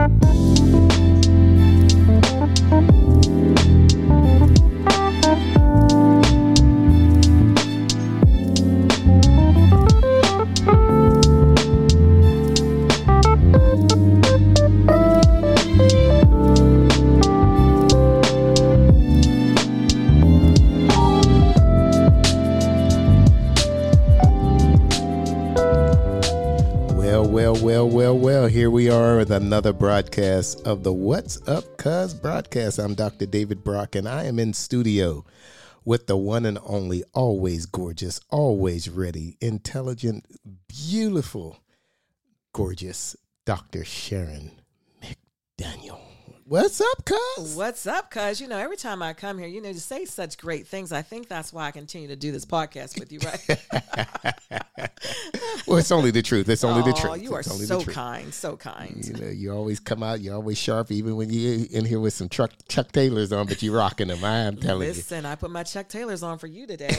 Well, here we are with another broadcast of the What's Up Cuz broadcast. I'm Dr. David Brock, and I am in studio with the one and only, always gorgeous, always ready, intelligent, beautiful, gorgeous Dr. Sharon McDaniel. What's up, cuz? What's up, cuz? You know, every time I come here, you say such great things. I think that's why I continue to do this podcast with you, right? Well, it's only the truth. It's only the truth. You are so kind, so kind. You know, you always come out, you're always sharp, even when you're in here with some Chuck Taylors on, but you're rocking them. I am telling you. Listen, I put my Chuck Taylors on for you today.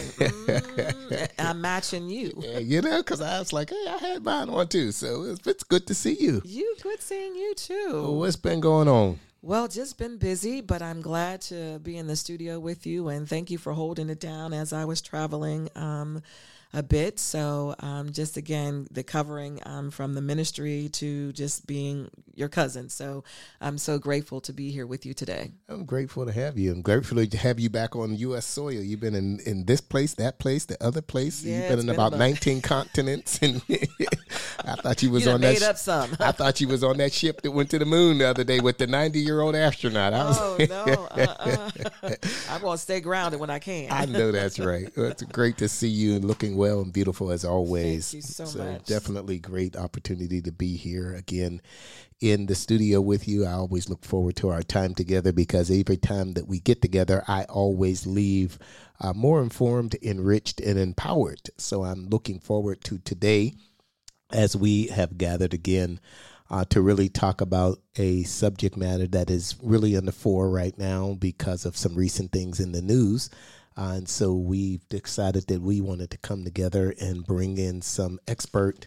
I'm matching you. Yeah, you know, because I was like, hey, I had mine on too. So it's good to see you. Good seeing you too. Well, what's been going on? Well, just been busy, but I'm glad to be in the studio with you, and thank you for holding it down as I was traveling a bit. So just again, the covering from the ministry to just being your cousin. So I'm so grateful to be here with you today. I'm grateful to have you. I'm grateful to have you back on U.S. soil. You've been in this place, that place, the other place. Yeah, You've been in about 19 continents. And I thought you was on that. Up some. I thought you was on that ship that went to the moon the other day with the 90-year-old astronaut. No. I'm going to stay grounded when I can. I know that's right. It's great to see you and looking well and beautiful as always. Thank you so much. Definitely great opportunity to be here again in the studio with you. I always look forward to our time together because every time that we get together, I always leave more informed, enriched, and empowered. So I'm looking forward to today as we have gathered again to really talk about a subject matter that is really on the fore right now because of some recent things in the news. And so we've decided that we wanted to come together and bring in some expert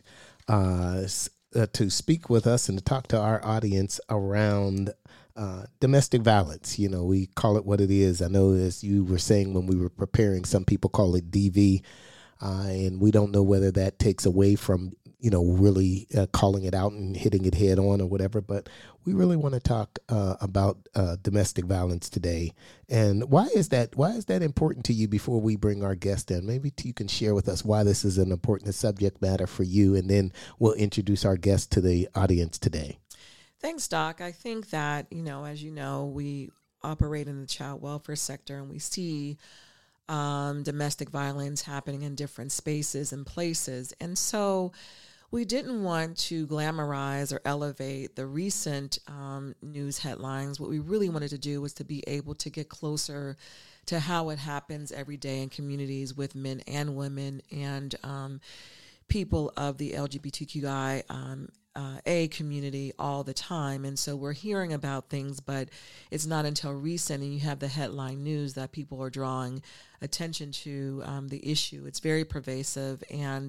to speak with us and to talk to our audience around domestic violence. You know, we call it what it is. I know, as you were saying when we were preparing, some people call it DV, and we don't know whether that takes away from really calling it out and hitting it head on or whatever. But we really want to talk about domestic violence today. And why is that important to you before we bring our guest in? Maybe you can share with us why this is an important subject matter for you, and then we'll introduce our guest to the audience today. Thanks, Doc. I think that, as you know, we operate in the child welfare sector, and we see domestic violence happening in different spaces and places. And so we didn't want to glamorize or elevate the recent news headlines. What we really wanted to do was to be able to get closer to how it happens every day in communities with men and women and people of the LGBTQI A community all the time. And so we're hearing about things, but it's not until recent and you have the headline news that people are drawing attention to the issue. It's very pervasive, and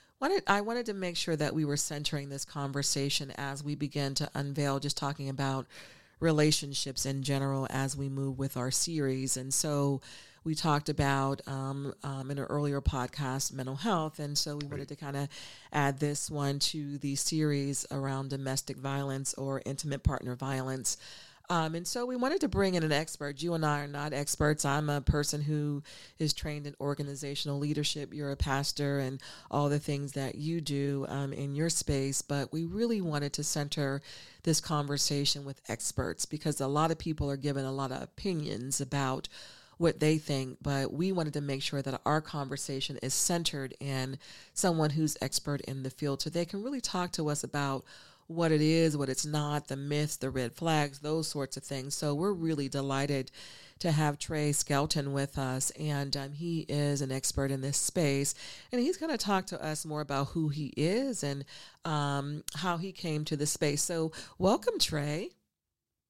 I wanted to make sure that we were centering this conversation as we begin to unveil just talking about relationships in general as we move with our series. And so we talked about in an earlier podcast, mental health. And so we wanted to kind of add this one to the series around domestic violence or intimate partner violence. And so we wanted to bring in an expert. You and I are not experts. I'm a person who is trained in organizational leadership. You're a pastor and all the things that you do in your space. But we really wanted to center this conversation with experts because a lot of people are giving a lot of opinions about what they think, but we wanted to make sure that our conversation is centered in someone who's expert in the field so they can really talk to us about what it is, what it's not, the myths, the red flags, those sorts of things. So we're really delighted to have Trey Skelton with us, and he is an expert in this space, and he's going to talk to us more about who he is and how he came to the space. So welcome, Trey.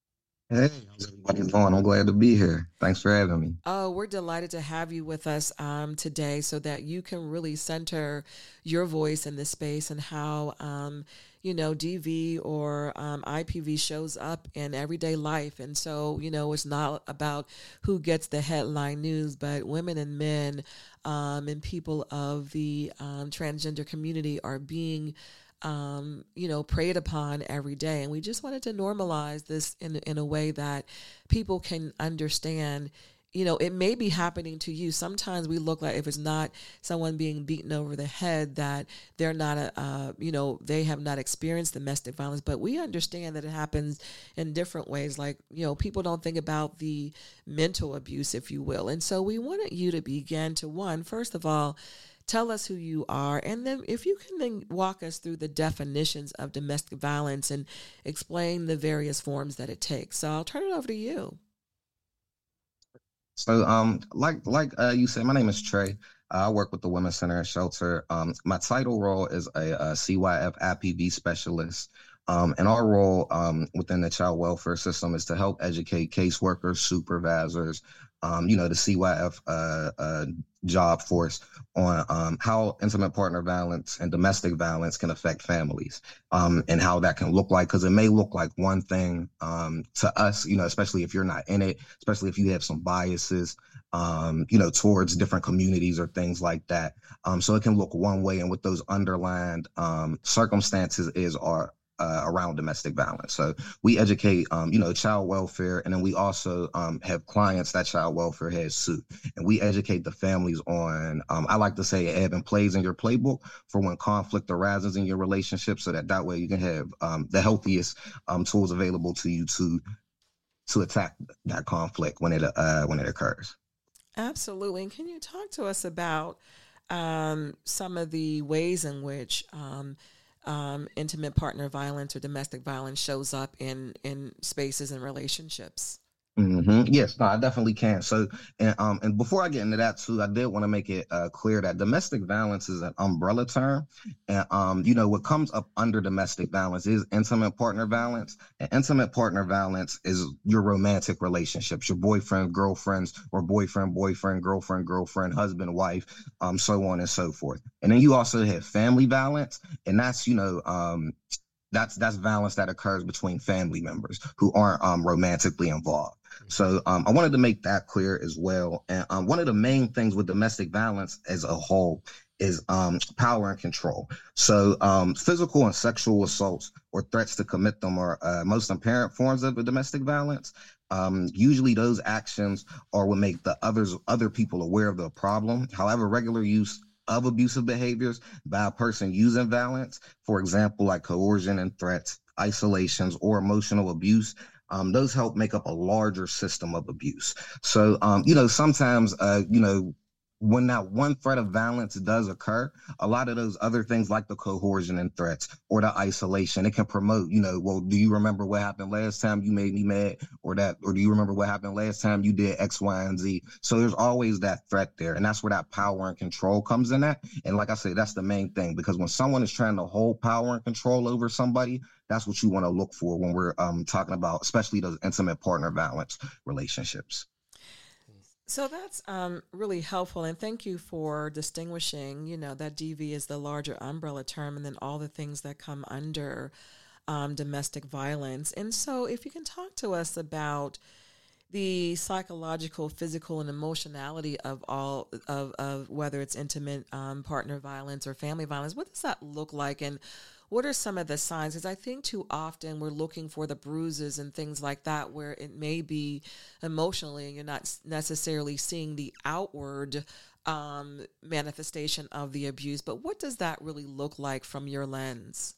Hey, how's everybody doing? I'm glad to be here. Thanks for having me. Oh, we're delighted to have you with us today so that you can really center your voice in this space and how, DV or IPV shows up in everyday life. And so, it's not about who gets the headline news, but women and men and people of the transgender community are being preyed upon every day. And we just wanted to normalize this in a way that people can understand. It may be happening to you. Sometimes we look like if it's not someone being beaten over the head, that they're not they have not experienced domestic violence, but we understand that it happens in different ways. Like, people don't think about the mental abuse, if you will. And so we wanted you to begin to, first of all, tell us who you are, and then if you can then walk us through the definitions of domestic violence and explain the various forms that it takes. So I'll turn it over to you. So, like you said, my name is Trey. I work with the Women's Center and Shelter. My title role is a CYF IPV specialist. And our role within the child welfare system is to help educate caseworkers, supervisors, the CYF job force on how intimate partner violence and domestic violence can affect families, and how that can look like, because it may look like one thing to us, especially if you're not in it, especially if you have some biases, towards different communities or things like that. So it can look one way, and what those underlined circumstances are around domestic violence. So we educate, child welfare, and then we also have clients that child welfare has sued, and we educate the families on, I like to say, ebb and plays in your playbook for when conflict arises in your relationship, so that way you can have the healthiest tools available to you to attack that conflict when it occurs. Absolutely. And can you talk to us about some of the ways in which intimate partner violence or domestic violence shows up in spaces and relationships? Yes, no, I definitely can. So, and before I get into that too, I did want to make it clear that domestic violence is an umbrella term, and what comes up under domestic violence is intimate partner violence. And intimate partner violence is your romantic relationships, your boyfriend, girlfriends, or boyfriend, girlfriend, husband, wife, so on and so forth. And then you also have family violence, and that's that's violence that occurs between family members who aren't romantically involved. So I wanted to make that clear as well. And one of the main things with domestic violence as a whole is power and control. So physical and sexual assaults or threats to commit them are most apparent forms of domestic violence. Usually those actions are what make the other people aware of the problem. However, regular use of abusive behaviors by a person using violence, for example, like coercion and threats, isolations, or emotional abuse, those help make up a larger system of abuse. So, sometimes, when that one threat of violence does occur, a lot of those other things like the coercion and threats or the isolation, it can promote, well, do you remember what happened last time you made me mad, or do you remember what happened last time you did X, Y, and Z? So there's always that threat there. And that's where that power and control comes in at. And like I said, that's the main thing, because when someone is trying to hold power and control over somebody, that's what you want to look for when we're talking about, especially those intimate partner violence relationships. So that's really helpful, and thank you for distinguishing. That DV is the larger umbrella term, and then all the things that come under domestic violence. And so, if you can talk to us about the psychological, physical, and emotionality of all of whether it's intimate partner violence or family violence, what does that look like, and what are some of the signs? Because I think too often we're looking for the bruises and things like that, where it may be emotionally and you're not necessarily seeing the outward manifestation of the abuse. But what does that really look like from your lens?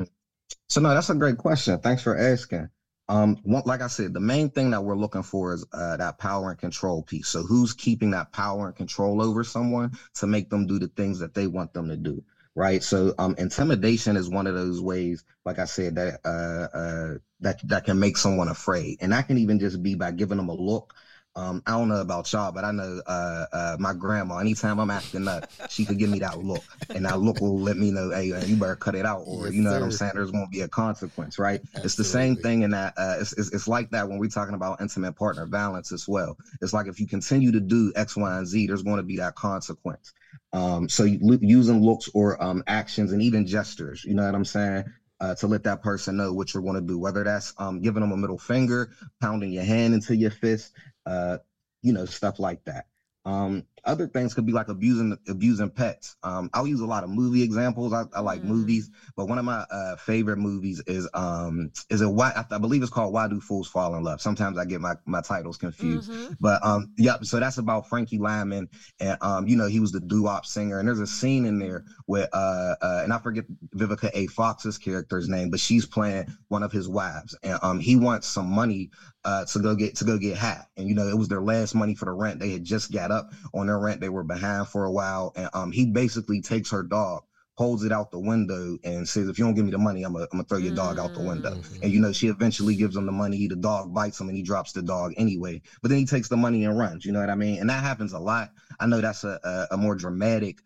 So no, that's a great question. Thanks for asking. Like I said, the main thing that we're looking for is that power and control piece. So who's keeping that power and control over someone to make them do the things that they want them to do, right? So intimidation is one of those ways, like I said, that can make someone afraid, and that can even just be by giving them a look. I don't know about y'all, but I know my grandma, anytime I'm acting up, she could give me that look. And that look will let me know, hey, you better cut it out. Or, Yes, you know sir. what I'm saying? There's going to be a consequence, right? Absolutely. It's the same thing in that it's like that when we're talking about intimate partner violence as well. It's like if you continue to do X, Y, and Z, there's going to be that consequence. So using looks or actions and even gestures, you know what I'm saying? To let that person know what you're going to do, whether that's giving them a middle finger, pounding your hand into your fist, stuff like that. Other things could be like abusing pets. I'll use a lot of movie examples. I like movies, but one of my favorite movies is I believe it's called Why Do Fools Fall in Love. Sometimes I get my titles confused, but so that's about Frankie Lyman, and he was the doo-wop singer, and there's a scene in there where and I forget Vivica A. Fox's character's name, but she's playing one of his wives, and he wants some money to go get high, and it was their last money for the rent. They had just got up on their rent. They were behind for a while, and he basically takes her dog, holds it out the window, and says, if you don't give me the money, I'm gonna throw your dog out the window. And she eventually gives him the money. The dog bites him and he drops the dog anyway, but then he takes the money and runs. You know what I mean? And that happens a lot. I know that's a more dramatic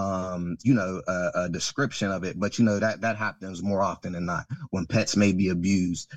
a description of it, but that happens more often than not when pets may be abused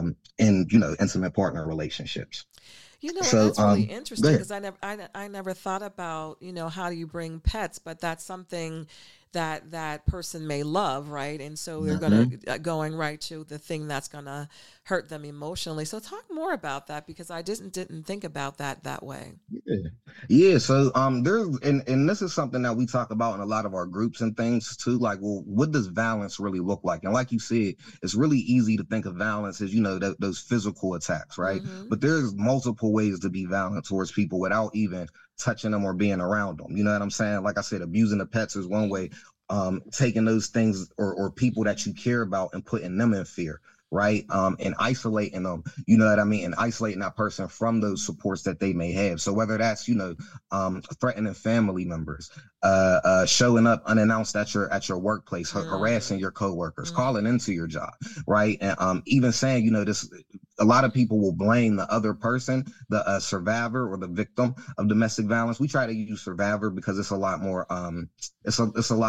in intimate partner relationships. That's really interesting, because I never thought about, how do you bring pets, but that's something that person may love, right? And so they're going right to the thing that's going to hurt them emotionally. So talk more about that, because I didn't think about that way. Yeah. So there's and this is something that we talk about in a lot of our groups and things too. Like, well, what does violence really look like? And like you said, it's really easy to think of violence as those physical attacks, right? But there's multiple ways to be violent towards people without even touching them or being around them. You know what I'm saying? Like I said, abusing the pets is one way. Taking those things or people that you care about and putting them in fear, right? And isolating them, you know what I mean? And isolating that person from those supports that they may have. So whether that's, threatening family members, showing up unannounced at your workplace, harassing your coworkers, calling into your job, right? And even saying, a lot of people will blame the other person, the survivor or the victim of domestic violence. We try to use survivor because it's a lot more, it's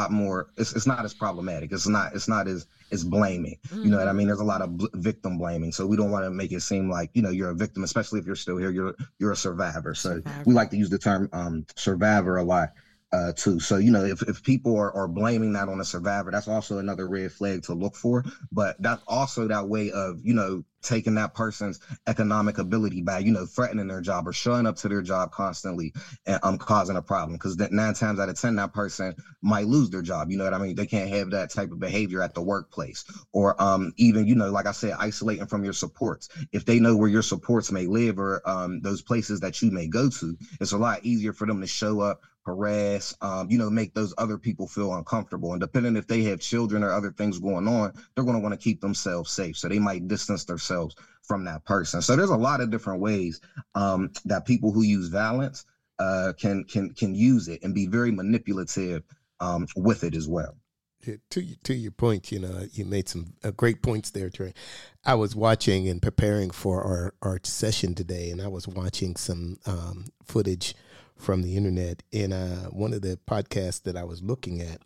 not as problematic. It's not as blaming. You know what I mean? There's a lot of victim blaming. So we don't want to make it seem like, you're a victim, especially if you're still here, you're a survivor. So we like to use the term survivor a lot. Too. So, if people are blaming that on a survivor, that's also another red flag to look for. But that's also that way of, taking that person's economic ability by, threatening their job or showing up to their job constantly and causing a problem. Because 9 times out of 10, that person might lose their job. You know what I mean? They can't have that type of behavior at the workplace. Or even, like I said, isolating from your supports. If they know where your supports may live or those places that you may go to, it's a lot easier for them to show up, harass, make those other people feel uncomfortable. And depending if they have children or other things going on, they're going to want to keep themselves safe. So they might distance themselves from that person. So there's a lot of different ways that people who use violence can use it and be very manipulative with it as well. To your point, you made some great points there, Trey. I was watching and preparing for our session today, and I was watching some footage from the internet. And one of the podcasts that I was looking at,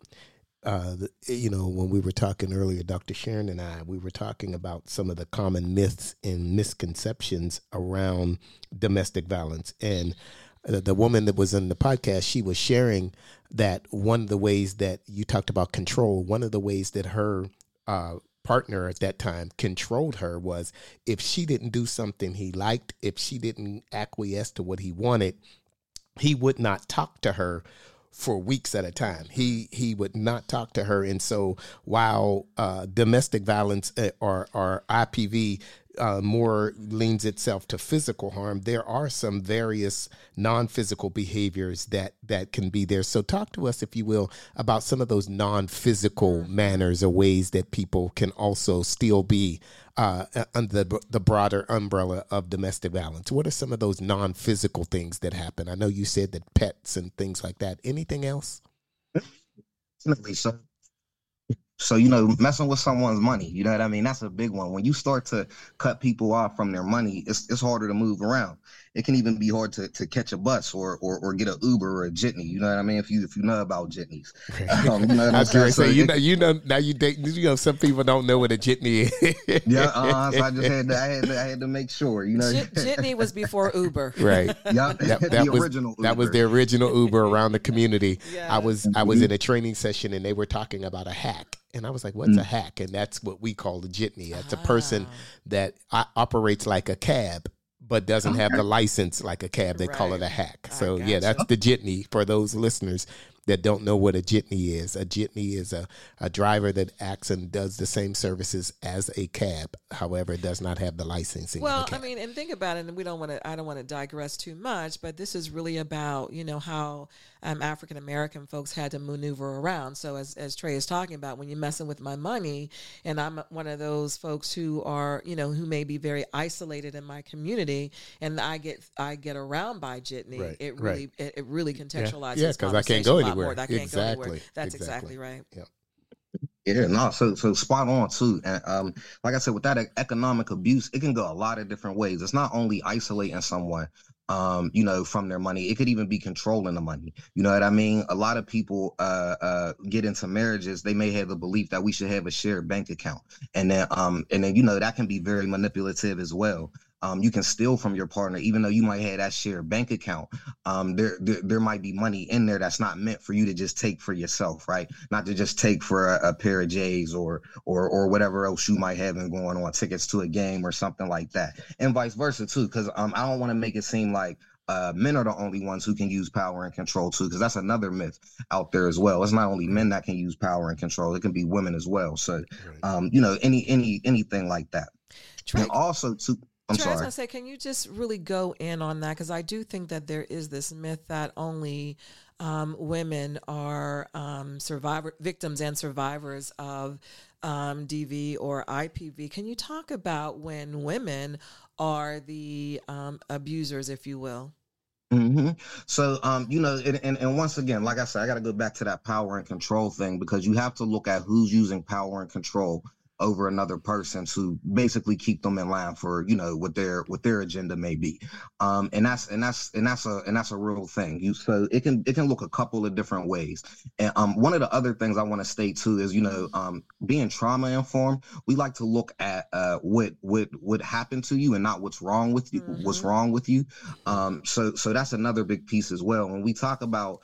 when we were talking earlier, Dr. Sharon and we were talking about some of the common myths and misconceptions around domestic violence. And the woman that was in the podcast, she was sharing that one of the ways that you talked about control, one of the ways that her partner at that time controlled her was if she didn't do something he liked, if she didn't acquiesce to what he wanted, he would not talk to her for weeks at a time. He would not talk to her. And so while domestic violence or IPV more leans itself to physical harm, there are some various non-physical behaviors that can be there. So talk to us, if you will, about some of those non-physical manners or ways that people can also still be under the broader umbrella of domestic violence. What are some of those non-physical things that happen? I know you said that pets and things like that. Anything else? Definitely. So, messing with someone's money, you know what I mean? That's a big one. When you start to cut people off from their money, it's harder to move around. It can even be hard to catch a bus or get an Uber or a jitney. You know what I mean? If you know about jitneys, you know what I'm saying? So now you date. Some people don't know what a jitney is. Yeah, so I just had to make sure. Jitney was before Uber, right? Yeah, that was original. Uber. That was the original Uber around the community. Yes. I was in a training session and they were talking about a hack. And I was like, what's a hack? And that's what we call a jitney. That's a person that operates like a cab, but doesn't have the license like a cab. They call it a hack. So, that's the jitney for those listeners that don't know what a jitney is. A jitney is a driver that acts and does the same services as a cab. However, it does not have the licensing. Well, I mean, and think about it, and I don't want to digress too much, but this is really about, how African American folks had to maneuver around. So as Trey is talking about, when you're messing with my money, and I'm one of those folks who are, who may be very isolated in my community, and I get around by jitney, right, it really contextualizes. Yeah, because I can't go anywhere. I can't go anywhere. That's exactly right. Yeah. Yeah, no, so spot on too. And like I said, with that economic abuse, it can go a lot of different ways. It's not only isolating someone, from their money. It could even be controlling the money. You know what I mean? A lot of people get into marriages. They may have the belief that we should have a shared bank account, and then that can be very manipulative as well. You can steal from your partner, even though you might have that shared bank account. There might be money in there that's not meant for you to just take for yourself, right? Not to just take for a pair of J's or whatever else you might have going on, tickets to a game or something like that, and vice versa too. Because I don't want to make it seem like men are the only ones who can use power and control too, because that's another myth out there as well. It's not only men that can use power and control; it can be women as well. So, anything like that, and also too. I'm sorry. I was going to say, can you just really go in on that? Because I do think that there is this myth that only women are victims and survivors of DV or IPV. Can you talk about when women are the abusers, if you will? Mm-hmm. So, and once again, like I said, I got to go back to that power and control thing, because you have to look at who's using power and control over another person to basically keep them in line for what their agenda may be, and that's a real thing. So it can look a couple of different ways. And one of the other things I want to state too is being trauma informed. We like to look at what happened to you and not what's wrong with you. Mm-hmm. What's wrong with you? So that's another big piece as well. When we talk about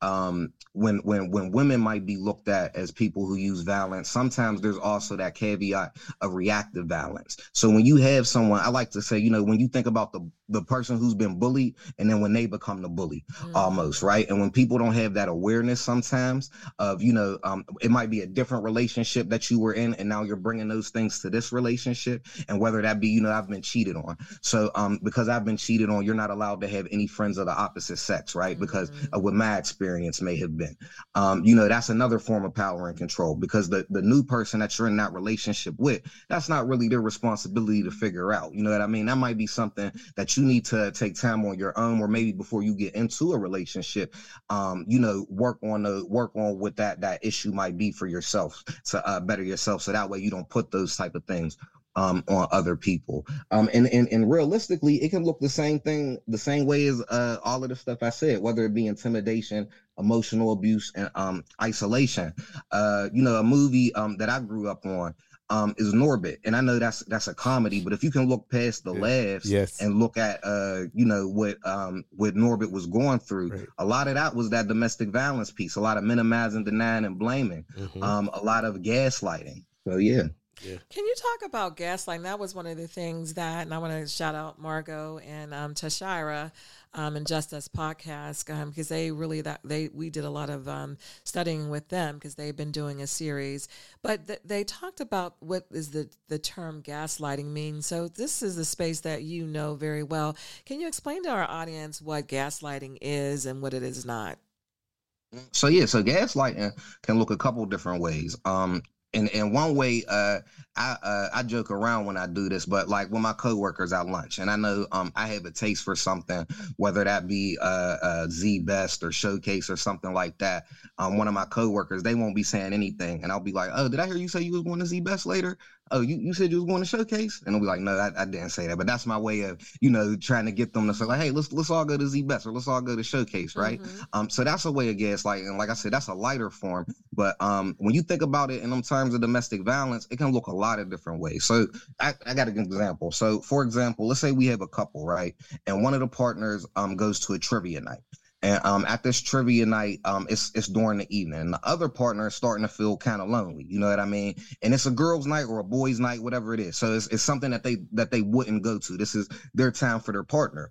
when women might be looked at as people who use violence, sometimes there's also that caveat of reactive violence. So when you have someone, I like to say, when you think about the person who's been bullied, and then when they become the bully, almost, right? And when people don't have that awareness sometimes of, it might be a different relationship that you were in, and now you're bringing those things to this relationship, and whether that be, I've been cheated on. So because I've been cheated on, you're not allowed to have any friends of the opposite sex, right? Because of what my experience may have been. That's another form of power and control, because the new person that you're in that relationship with, that's not really their responsibility to figure out. You know what I mean? That might be something that you need to take time on your own, or maybe before you get into a relationship, work on what that issue might be for yourself, to better yourself, so that way you don't put those type of things on other people. And realistically, it can look the same way as all of the stuff I said, whether it be intimidation, emotional abuse, and isolation. A movie that I grew up on is Norbit, and I know that's a comedy, but if you can look past the laughs, yes, and look at what Norbit was going through, right, a lot of that was that domestic violence piece, a lot of minimizing, denying, and blaming, a lot of gaslighting. So yeah. Yeah. Can you talk about gaslighting? That was one of the things that, and I want to shout out Margot and Tashira and Just Us podcast, because we did a lot of studying with them, because they've been doing a series. But they talked about what is the term gaslighting means. So this is a space that you know very well. Can you explain to our audience what gaslighting is and what it is not? So gaslighting can look a couple different ways. And one way, I joke around when I do this, but like when my coworkers at lunch, and I know I have a taste for something, whether that be Z Best or Showcase or something like that. One of my coworkers, they won't be saying anything, and I'll be like, "Oh, did I hear you say you was going to Z Best later? Oh, you said you was going to Showcase?" And I'll be like, "No, I didn't say that." But that's my way of, trying to get them to say like, "Hey, let's all go to Z Best or let's all go to Showcase," right? Mm-hmm. So that's a way of gaslighting, and like I said, that's a lighter form. But when you think about it in terms of domestic violence, it can look a lot of different ways. So I got an example. So for example, let's say we have a couple, right? And one of the partners goes to a trivia night. And at this trivia night, it's during the evening. And the other partner is starting to feel kind of lonely. You know what I mean? And it's a girls' night or a boys' night, whatever it is. So it's something that they wouldn't go to. This is their time for their partner.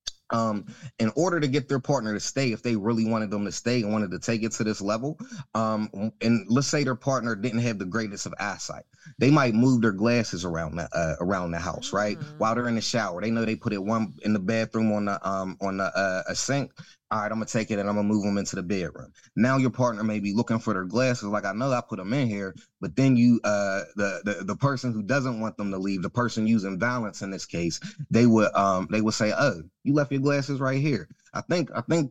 In order to get their partner to stay, if they really wanted them to stay and wanted to take it to this level, and let's say their partner didn't have the greatest of eyesight, they might move their glasses around the house, right? While they're in the shower, they know they put it one in the bathroom on the sink. All right, I'm gonna take it and I'm gonna move them into the bedroom. Now your partner may be looking for their glasses, like I know I put them in here, but then you, the person who doesn't want them to leave, the person using violence in this case, they would say, "Oh, you left your glasses right here. I think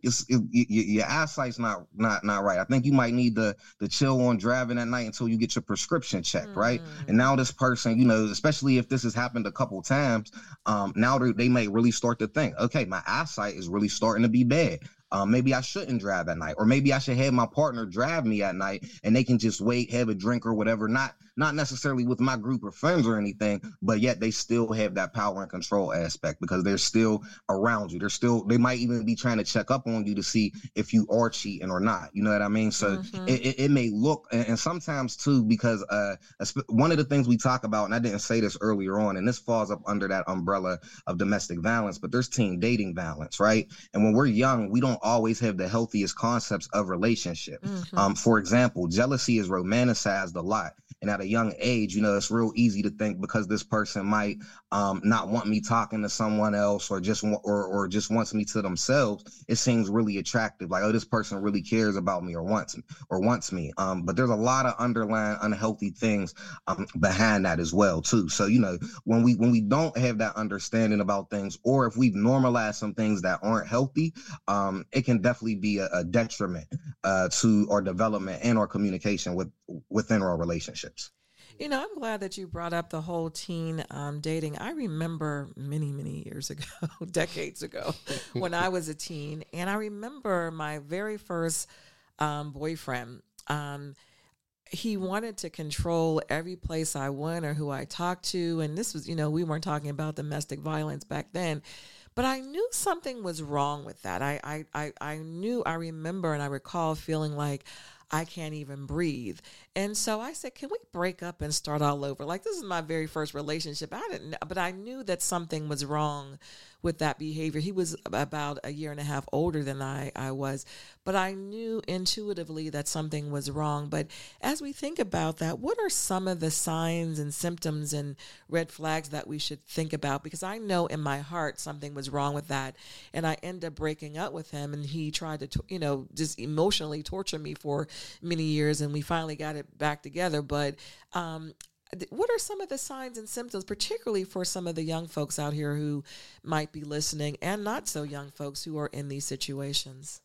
your eyesight's not right. I think you might need to chill on driving at night until you get your prescription checked, right?" And now this person, especially if this has happened a couple times, now they may really start to think, okay, my eyesight is really starting to be bad. Maybe I shouldn't drive at night, or maybe I should have my partner drive me at night and they can just wait, have a drink or whatever, not necessarily with my group of friends or anything, but yet they still have that power and control aspect because they're still around you. They might even be trying to check up on you to see if you are cheating or not. You know what I mean? So it may look, and sometimes too, because one of the things we talk about, and I didn't say this earlier on, and this falls up under that umbrella of domestic violence, but there's teen dating violence, right? And when we're young, we don't always have the healthiest concepts of relationship. For example, jealousy is romanticized a lot. And at a young age, it's real easy to think because this person might not want me talking to someone else or just wants me to themselves, it seems really attractive. Like, oh, this person really cares about me or wants me. But there's a lot of underlying unhealthy things behind that as well, too. So, when we don't have that understanding about things, or if we've normalized some things that aren't healthy, it can definitely be a detriment to our development and our communication within our relationships. I'm glad that you brought up the whole teen dating. I remember many, many years ago, decades ago, when I was a teen, and I remember my very first boyfriend. He wanted to control every place I went or who I talked to, and this was, we weren't talking about domestic violence back then. But I knew something was wrong with that. I remember and I recall feeling like I can't even breathe. And so I said, can we break up and start all over? Like, this is my very first relationship. But I knew that something was wrong with that behavior. He was about a year and a half older than I was, but I knew intuitively that something was wrong. But as we think about that, what are some of the signs and symptoms and red flags that we should think about? Because I know in my heart something was wrong with that. And I ended up breaking up with him, and he tried to, just emotionally torture me for many years, and we finally got it back together. But what are some of the signs and symptoms, particularly for some of the young folks out here who might be listening, and not so young folks who are in these situations?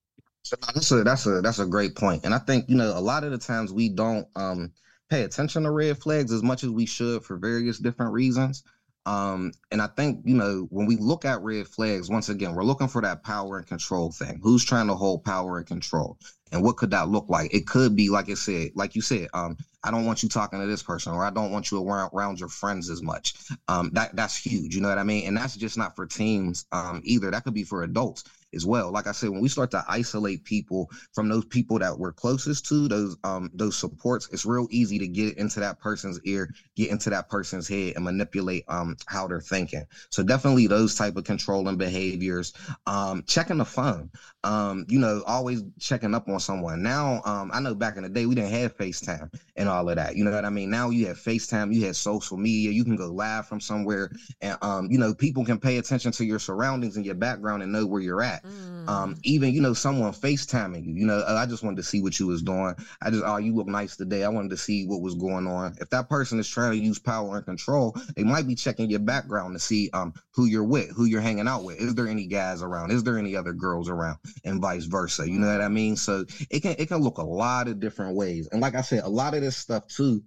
So that's a great point. And I think, a lot of the times we don't pay attention to red flags as much as we should for various different reasons. And I think, when we look at red flags, once again, we're looking for that power and control thing. Who's trying to hold power and control? And what could that look like? It could be, like you said, I don't want you talking to this person, or I don't want you around your friends as much. That's huge. You know what I mean? And that's just not for teens either. That could be for adults as well. Like I said, when we start to isolate people from those people that we're closest to, those supports, it's real easy to get into that person's ear, get into that person's head, and manipulate how they're thinking. So definitely those type of controlling behaviors. Checking the phone, always checking up on someone. Now, I know back in the day we didn't have FaceTime and all of that. You know what I mean? Now you have FaceTime, you have social media, you can go live from somewhere, and people can pay attention to your surroundings and your background and know where you're at. that. Even, you know, someone FaceTiming you, you know, I just wanted to see what you was doing. You look nice today. I wanted to see what was going on. If that person is trying to use power and control, they might be checking your background to see who you're with, who you're hanging out with. Is there any guys around? Is there any other girls around? And vice versa. You know what I mean? So it can look a lot of different ways. And like I said, a lot of this stuff too,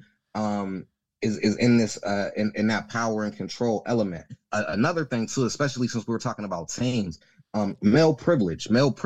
is in this in that power and control element. Another thing too, especially since we were talking about teens, male privilege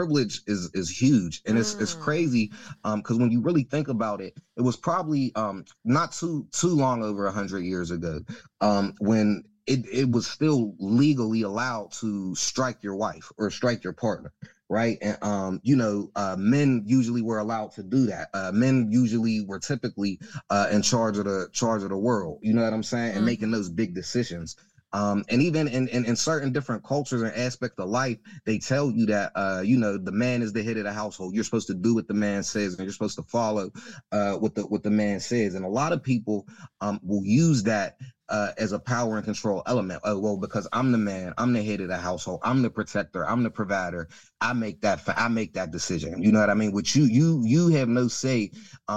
is huge, and it's crazy because when you really think about it, it was probably not too long over 100 years ago when it was still legally allowed to strike your wife or strike your partner. Right. And, men usually were allowed to do that. Men usually were typically in charge of the world. You know what I'm saying? And making those big decisions. And even in certain different cultures and aspects of life, they tell you that, the man is the head of the household. You're supposed to do what the man says, and you're supposed to follow what the man says. And a lot of people will use that as a power and control element. Oh, well, because I'm the man, I'm the head of the household, I'm the protector, I'm the provider. I make that decision. You know what I mean? Which you have no say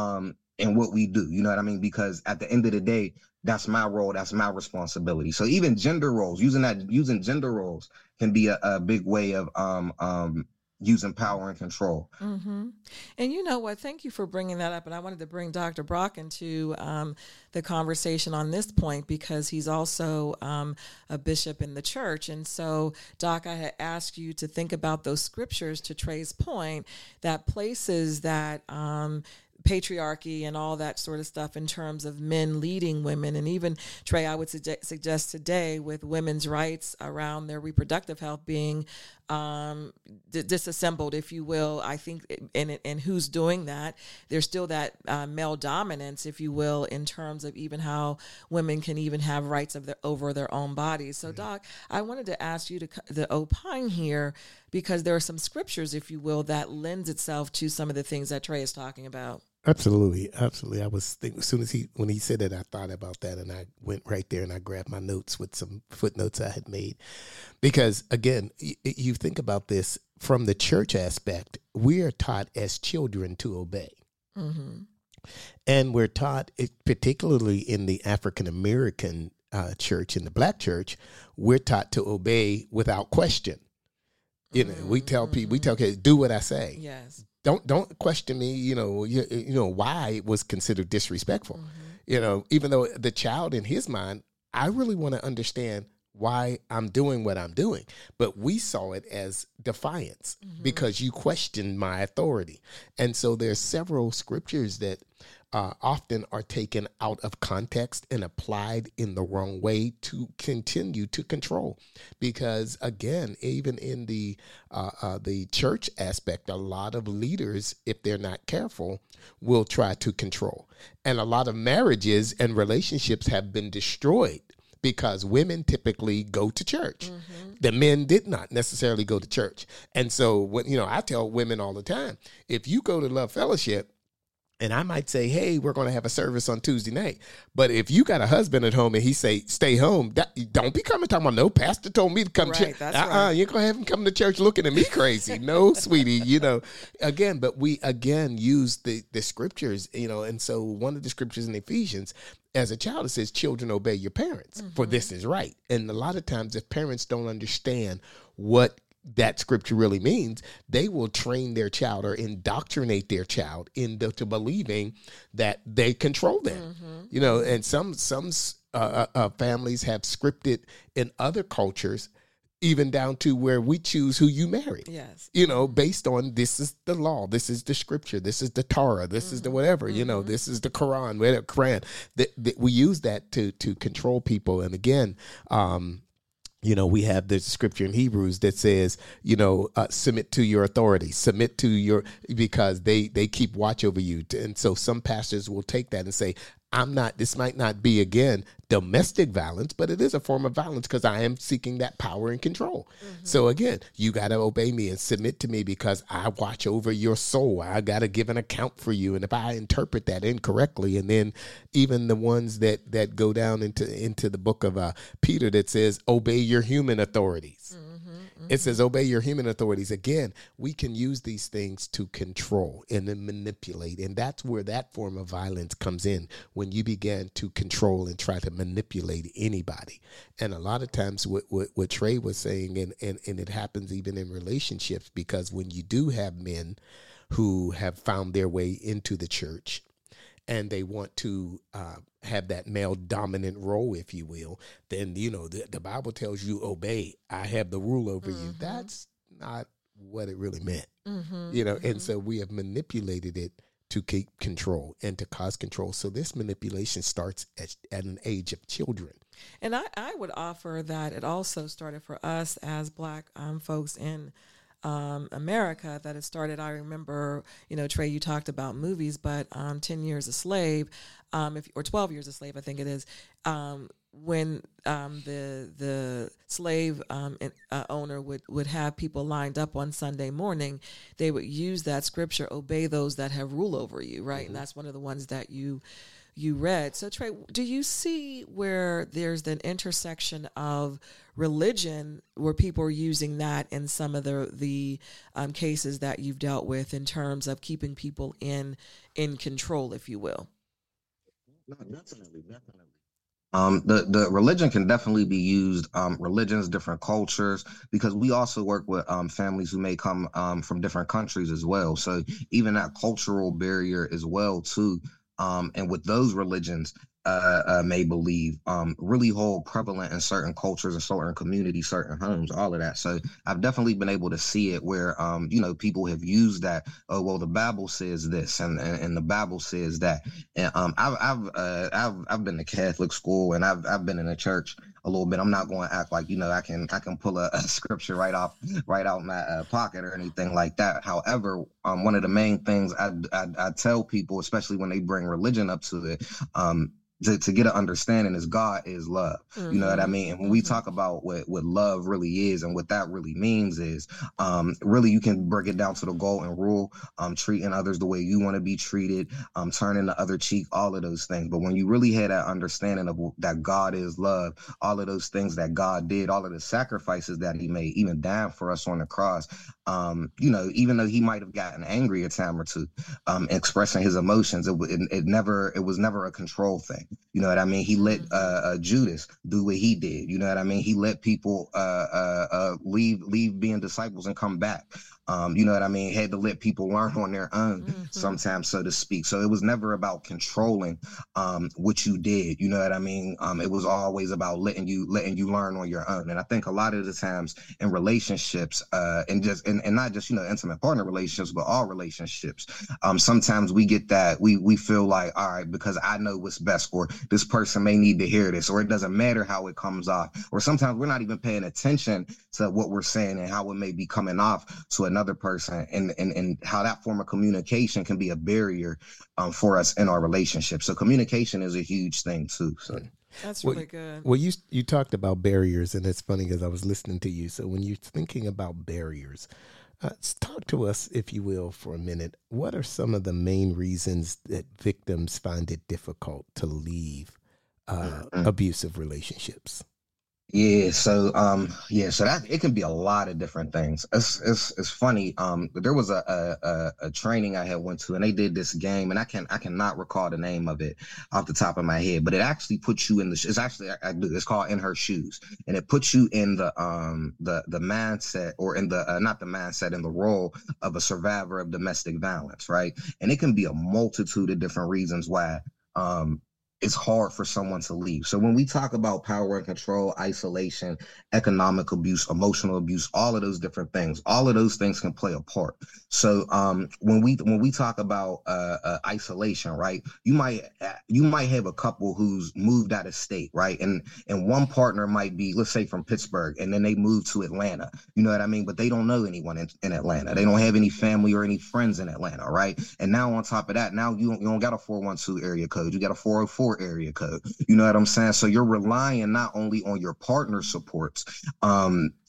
in what we do. You know what I mean? Because at the end of the day, that's my role. That's my responsibility. So even gender roles, using gender roles can be a big way of using power and control. Mm-hmm. And you know what? Thank you for bringing that up. And I wanted to bring Dr. Brock into the conversation on this point because he's also a bishop in the church. And so, Doc, I had asked you to think about those scriptures to Trey's point, that places that patriarchy and all that sort of stuff in terms of men leading women. And even, Trey, I would suggest today with women's rights around their reproductive health being disassembled, if you will, I think, and who's doing that, there's still that male dominance, if you will, in terms of even how women can even have rights over their own bodies. So, Doc, I wanted to ask you to opine here because there are some scriptures, if you will, that lends itself to some of the things that Trey is talking about. Absolutely. I was thinking, as soon as when he said it, I thought about that, and I went right there and I grabbed my notes with some footnotes I had made. Because again, you think about this from the church aspect, we are taught as children to obey. Mm-hmm. And we're taught, particularly in the African American church, in the Black church, we're taught to obey without question. You know, we tell kids, do what I say. Yes. Don't question me, you know why it was considered disrespectful. Mm-hmm. Even though the child in his mind, I really want to understand why I'm doing what I'm doing. But we saw it as defiance because you questioned my authority. And so there's several scriptures that often are taken out of context and applied in the wrong way to continue to control. Because again, even in the church aspect, a lot of leaders, if they're not careful, will try to control. And a lot of marriages and relationships have been destroyed because women typically go to church. Mm-hmm. The men did not necessarily go to church. And so I tell women all the time, if you go to Love Fellowship, and I might say, hey, we're going to have a service on Tuesday night. But if you got a husband at home and he say, stay home, don't be coming talking about, no, pastor told me to come to church. Right. You're going to have him come to church looking at me crazy. No, sweetie, Again, but we, use the scriptures, and so one of the scriptures in Ephesians, as a child, it says, children, obey your parents, for this is right. And a lot of times if parents don't understand what that scripture really means, they will train their child or indoctrinate their child into believing that they control them. Mm-hmm. And some families have scripted in other cultures, even down to where we choose who you marry. Yes. Based on this is the law, this is the scripture, this is the Torah, this is the whatever, this is the Quran, whatever, Quran. That we use that to control people. And again, we have the scripture in Hebrews that says, submit to your authority, because they keep watch over you. And so some pastors will take that and say, this might not be, again, domestic violence, but it is a form of violence because I am seeking that power and control. Mm-hmm. So again, you got to obey me and submit to me because I watch over your soul. I got to give an account for you. And if I interpret that incorrectly, and then even the ones that go down into the book of Peter that says, obey your human authorities. Mm-hmm. It says obey your human authorities. Again, we can use these things to control and then manipulate. And that's where that form of violence comes in, when you begin to control and try to manipulate anybody. And a lot of times what Trey was saying, and it happens even in relationships, because when you do have men who have found their way into the church and they want to have that male dominant role, if you will, then, the Bible tells you obey. I have the rule over you. That's not what it really meant, and so we have manipulated it to keep control and to cause control. So this manipulation starts at an age of children. And I would offer that it also started for us as Black folks in America, that it started. I remember, Trey, you talked about movies, but 10 Years a Slave, or 12 Years a Slave, I think it is, when the slave owner would have people lined up on Sunday morning, they would use that scripture, obey those that have rule over you, right? And that's one of the ones that you read. So Trey, do you see where there's an intersection of religion where people are using that in some of the cases that you've dealt with in terms of keeping people in control, if you will? No, definitely. The religion can definitely be used, religions, different cultures, because we also work with families who may come from different countries as well. So even that cultural barrier as well too. And with those religions may believe really hold prevalent in certain cultures and certain communities, certain homes, all of that. So I've definitely been able to see it where people have used that. Oh, well, the Bible says this, and the Bible says that. And I've been to Catholic school, and I've been in a church a little bit. I'm not going to act like I can pull a scripture right out my pocket or anything like that. However, one of the main things I tell people, especially when they bring religion up to it, to get an understanding, is God is love. You know what I mean? And when we talk about what love really is and what that really means is, really you can break it down to the golden rule, treating others the way you want to be treated, turning the other cheek, all of those things. But when you really had that understanding of that God is love, all of those things that God did, all of the sacrifices that he made, even dying for us on the cross, even though he might have gotten angry a time or two, expressing his emotions, it was never a control thing. You know what I mean? He let Judas do what he did. You know what I mean? He let people leave being disciples and come back. You know what I mean? Had to let people learn on their own sometimes, so to speak. So it was never about controlling what you did. You know what I mean? It was always about letting you learn on your own. And I think a lot of the times in relationships, and not just intimate partner relationships, but all relationships, sometimes we get that we feel like, all right, because I know what's best, or this person may need to hear this, or it doesn't matter how it comes off, or sometimes we're not even paying attention to what we're saying and how it may be coming off to another person, and how that form of communication can be a barrier for us in our relationship. So communication is a huge thing too. So that's really good. Well, you talked about barriers, and it's funny because I was listening to you. So when you're thinking about barriers, talk to us, if you will, for a minute. What are some of the main reasons that victims find it difficult to leave abusive relationships? Yeah, so that it can be a lot of different things. It's funny. There was a training I had went to, and they did this game, and I cannot recall the name of it off the top of my head, but it actually puts you in it's called In Her Shoes, and it puts you in the mindset, or in the not the mindset, in the role of a survivor of domestic violence, right? And it can be a multitude of different reasons why it's hard for someone to leave. So when we talk about power and control, isolation, economic abuse, emotional abuse, all of those different things, all of those things can play a part. So when we talk about isolation, right, you might have a couple who's moved out of state, right, and one partner might be, let's say, from Pittsburgh, and then they move to Atlanta. You know what I mean? But they don't know anyone in Atlanta. They don't have any family or any friends in Atlanta, right? And now on top of that, now you don't got a 412 area code. You got a 404 area code. You know what I'm saying? So you're relying not only on your partner supports,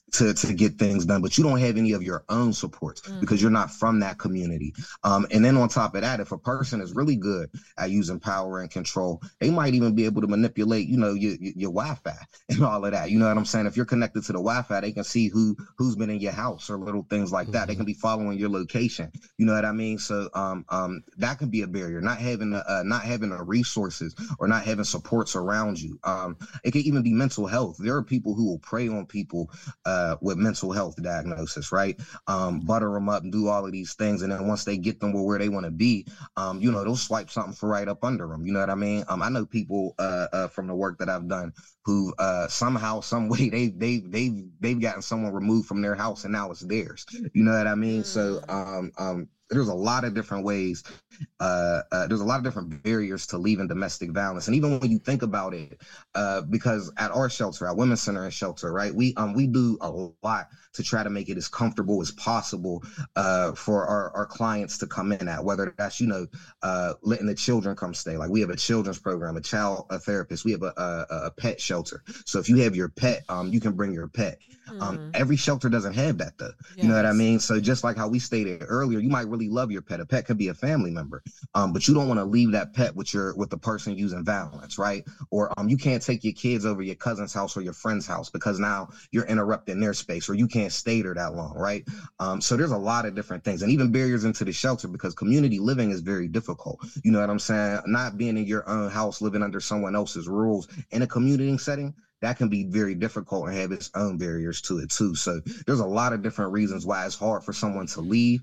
to get things done, but you don't have any of your own supports because you're not from that community. And then on top of that, if a person is really good at using power and control, they might even be able to manipulate, your Wi-Fi and all of that. You know what I'm saying? If you're connected to the Wi-Fi, they can see who's been in your house or little things like that. They can be following your location. You know what I mean? So that can be a barrier. Not having the resources or not having supports around you. It can even be mental health. There are people who will prey on people with mental health diagnosis, right? Butter them up and do all of these things. And then once they get them where they want to be, they'll swipe something for right up under them. You know what I mean? I know people from the work that I've done who somehow, some way they've gotten someone removed from their house and now it's theirs. You know what I mean? So there's a lot of different ways. There's a lot of different barriers to leaving domestic violence. And even when you think about it, because at our shelter, our Women's Center and Shelter, right, we do a lot to try to make it as comfortable as possible for our clients to come in at, whether that's, letting the children come stay. Like we have a children's program, a therapist, we have a pet shelter. So if you have your pet, you can bring your pet. Every shelter doesn't have that though. Yes. You know what I mean? So just like how we stated earlier, you might really love your pet. A pet could be a family member, but you don't want to leave that pet with the person using violence, right? Or you can't take your kids over your cousin's house or your friend's house because now you're interrupting their space, or you can't stay there that long, right? So there's a lot of different things, and even barriers into the shelter because community living is very difficult. You know what I'm saying? Not being in your own house, living under someone else's rules in a community setting, that can be very difficult and have its own barriers to it too. So there's a lot of different reasons why it's hard for someone to leave,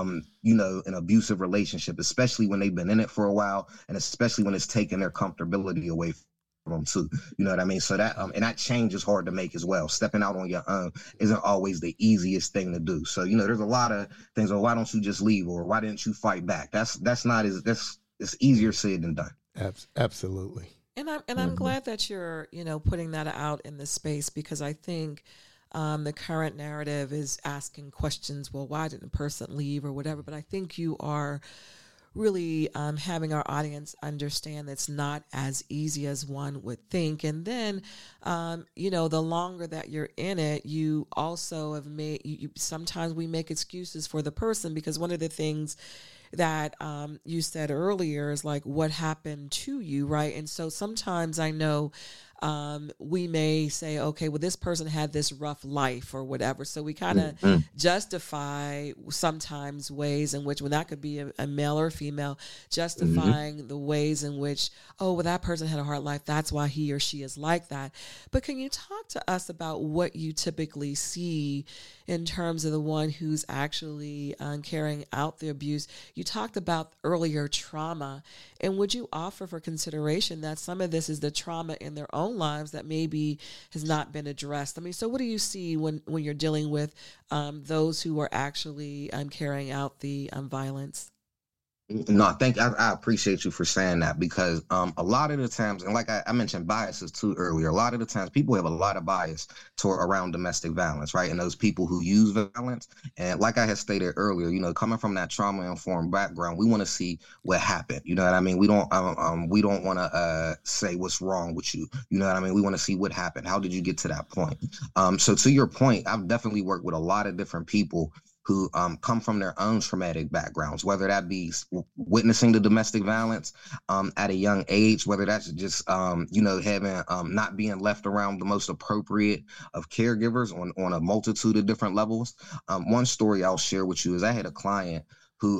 an abusive relationship, especially when they've been in it for a while, and especially when it's taking their comfortability away from them too. You know what I mean? So that, and that change is hard to make as well. Stepping out on your own isn't always the easiest thing to do. So, there's a lot of things, or why don't you just leave? Or why didn't you fight back? It's easier said than done. Absolutely. And I'm glad that you're, putting that out in the space, because I think the current narrative is asking questions. Well, why didn't a person leave or whatever? But I think you are really having our audience understand that's not as easy as one would think. And then, the longer that you're in it, you also have sometimes we make excuses for the person, because one of the things that you said earlier is like, what happened to you, right? And so sometimes I know we may say, okay, well, this person had this rough life or whatever. So we kind of justify sometimes ways in which, when that could be a male or female, justifying the ways in which, oh, well, that person had a hard life, that's why he or she is like that. But can you talk to us about what you typically see in terms of the one who's actually carrying out the abuse? You talked about earlier trauma, and would you offer for consideration that some of this is the trauma in their own lives that maybe has not been addressed? I mean, so what do you see when you're dealing with those who are actually carrying out the violence? No, I appreciate you for saying that, because a lot of the times, and like I mentioned biases too earlier, a lot of the times people have a lot of bias around domestic violence, right? And those people who use violence, and like I had stated earlier, coming from that trauma-informed background, we want to see what happened. You know what I mean? We don't want to say what's wrong with you. You know what I mean? We want to see what happened. How did you get to that point? So to your point, I've definitely worked with a lot of different people who come from their own traumatic backgrounds, whether that be witnessing the domestic violence at a young age, whether that's just, having not being left around the most appropriate of caregivers on a multitude of different levels. One story I'll share with you is I had a client who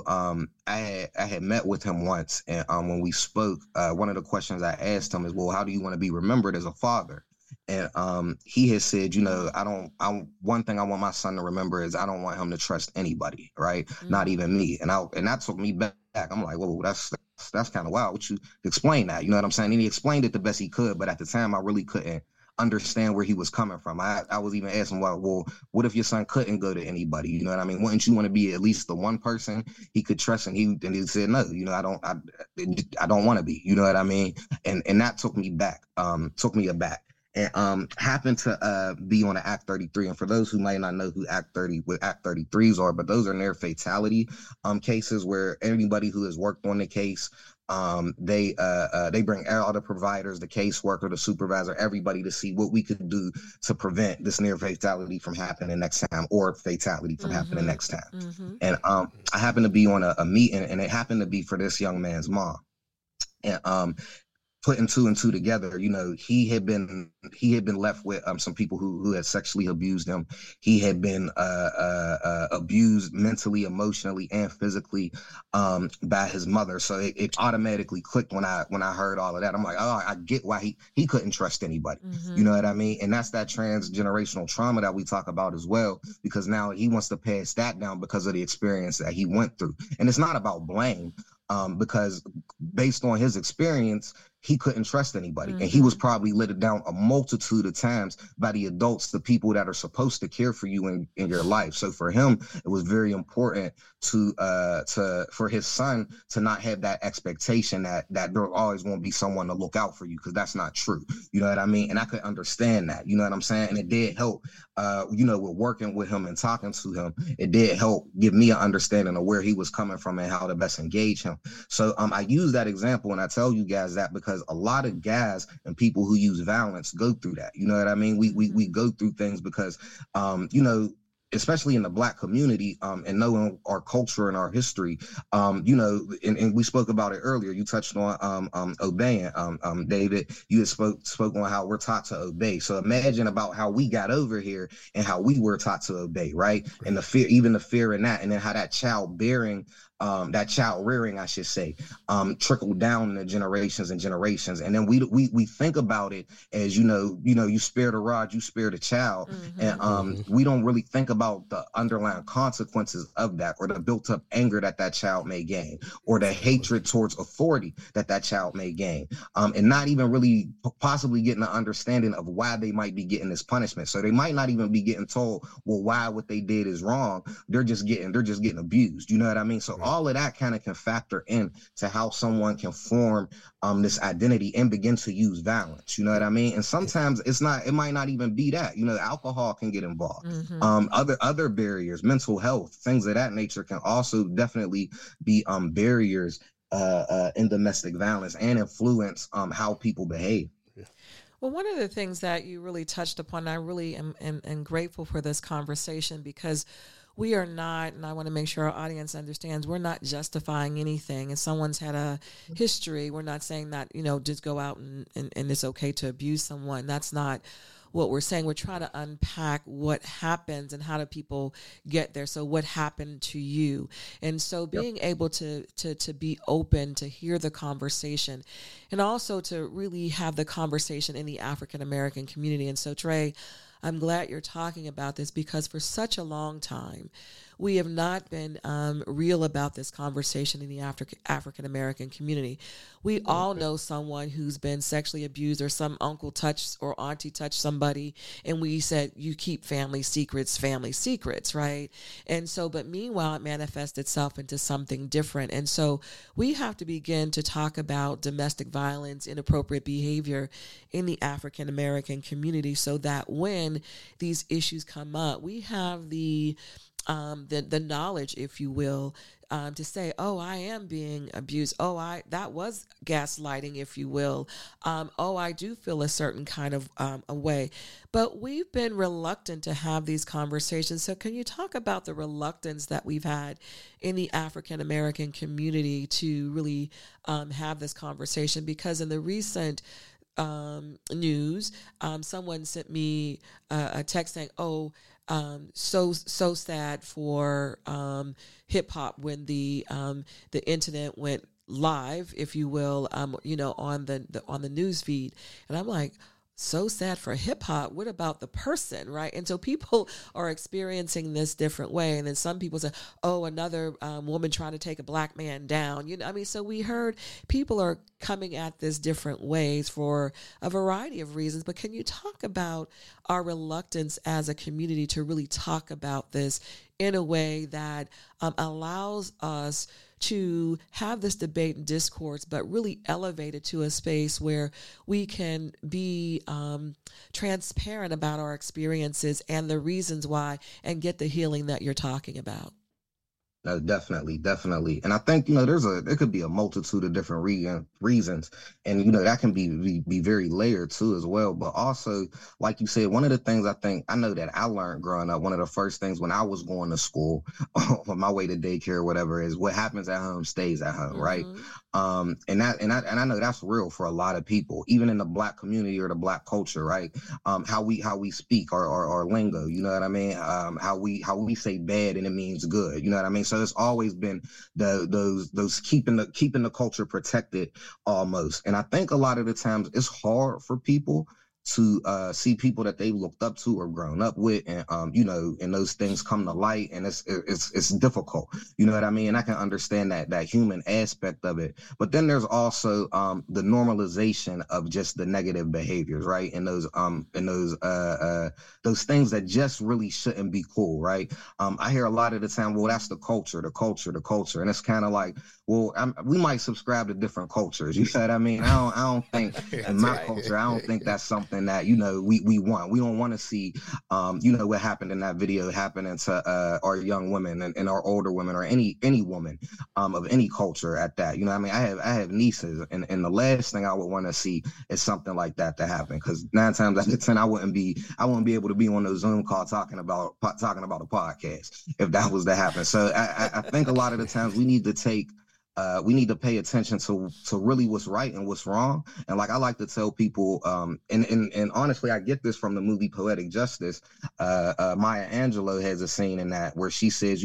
I had met with him once, and when we spoke, one of the questions I asked him is, well, how do you want to be remembered as a father? And he has said, one thing I want my son to remember is I don't want him to trust anybody, right? Mm-hmm. Not even me. And that took me back. I'm like, whoa, that's kind of wild. Would you explain that? You know what I'm saying? And he explained it the best he could, but at the time I really couldn't understand where he was coming from. I was even asking, well, what if your son couldn't go to anybody? You know what I mean? Wouldn't you want to be at least the one person he could trust? And he said, no, I don't want to be, you know what I mean? And that took me aback. And happened to be on the Act 33. And for those who might not know what Act 33s are, but those are near fatality cases where anybody who has worked on the case They bring all the providers, the caseworker, the supervisor, everybody to see what we could do to prevent this near fatality from happening next time, or fatality from happening next time. And I happened to be on a meeting, and it happened to be for this young man's mom. And putting two and two together, you know, he had been left with some people who had sexually abused him. He had been abused mentally, emotionally, and physically by his mother. So it automatically clicked when I heard all of that. I'm like, oh, I get why he couldn't trust anybody. You know what I mean? And that's that transgenerational trauma that we talk about as well, because now he wants to pass that down because of the experience that he went through. And it's not about blame. Because based on his experience, he couldn't trust anybody. And he was probably let down a multitude of times by the adults, the people that are supposed to care for you in your life. So for him, it was very important for his son to not have that expectation that there always won't be someone to look out for you, because that's not true. You know what I mean? And I could understand that, you know what I'm saying? And it did help, you know, with working with him and talking to him, it did help give me an understanding of where he was coming from and how to best engage him. So I use that example, and I tell you guys that because a lot of guys and people who use violence go through that. You know what I mean? We go through things because, you know, especially in the Black community, and knowing our culture and our history, you know, and we spoke about it earlier. You touched on obeying, David. You had spoke on how we're taught to obey. So imagine about how we got over here and how we were taught to obey, right? And the fear, even the fear in that, and then how that child rearing, I should say, trickled down in the generations and generations. And then we think about it as, you know, you spare the rod, you spare the child. And we don't really think about the underlying consequences of that, or the built up anger that child may gain, or the hatred towards authority that child may gain. And not even really possibly getting an understanding of why they might be getting this punishment. So they might not even be getting told, well, why what they did is wrong. They're just getting abused. You know what I mean? So all of that kind of can factor in to how someone can form this identity and begin to use violence. You know what I mean? And sometimes it might not even be that. You know, alcohol can get involved. Other barriers, mental health, things of that nature can also definitely be barriers in domestic violence and influence how people behave. Well, one of the things that you really touched upon, I really am grateful for this conversation, because we are not, and I want to make sure our audience understands, we're not justifying anything. If someone's had a history, we're not saying that, you know, just go out and it's okay to abuse someone. That's not what we're saying. We're trying to unpack what happens and how do people get there. So what happened to you? And so being able to be open, to hear the conversation, and also to really have the conversation in the African American community. And so, Trey, I'm glad you're talking about this, because for such a long time, we have not been real about this conversation in the African American community. We all know someone who's been sexually abused, or some uncle touched or auntie touched somebody, and we said, you keep family secrets, right? And so, but meanwhile, it manifests itself into something different. And so we have to begin to talk about domestic violence, inappropriate behavior in the African American community, so that when these issues come up, we have the knowledge, if you will, to say, oh, I am being abused. Oh, that was gaslighting, if you will. Oh, I do feel a certain kind of a way. But we've been reluctant to have these conversations. So can you talk about the reluctance that we've had in the African American community to really have this conversation? Because in the recent news, someone sent me a text saying, oh, so sad for hip hop when the incident went live, if you will, you know, on the news feed. And I'm like, so sad for hip hop. What about the person, right? And so people are experiencing this different way. And then some people say, oh, another woman trying to take a Black man down. You know, I mean, so we heard people are coming at this different ways for a variety of reasons. But can you talk about our reluctance as a community to really talk about this in a way that allows us to have this debate and discourse, but really elevate it to a space where we can be transparent about our experiences and the reasons why, and get the healing that you're talking about? No, definitely, definitely. And I think, there could be a multitude of different reasons. And, that can be very layered too as well. But also, like you said, one of the things I know that I learned growing up, one of the first things when I was going to school on my way to daycare or whatever is what happens at home stays at home, right? Mm-hmm. And I know that's real for a lot of people, even in the Black community or the Black culture, right? How we speak our lingo, you know what I mean? How we say bad and it means good, you know what I mean? So it's always been those keeping the culture protected almost. And I think a lot of the times it's hard for people to see people that they looked up to or grown up with, and and those things come to light, and it's difficult. You know what I mean? And I can understand that human aspect of it, but then there's also the normalization of just the negative behaviors, right? And those things that just really shouldn't be cool, right? I hear a lot of the time, well, that's the culture, and it's kind of like, well, we might subscribe to different cultures. You know what I mean? I don't think in my culture, I don't think that's something that we want. We don't want to see what happened in that video happening to our young women and our older women or any woman of any culture at that. You know what I mean? I have nieces, and the last thing I would want to see is something like that to happen, because 9 times out of 10 I wouldn't be able to be on those Zoom calls talking about a podcast if that was to happen. So I think a lot of the times we need to pay attention to really what's right and what's wrong. And like I like to tell people, and honestly, I get this from the movie Poetic Justice. Maya Angelou has a scene in that where she says,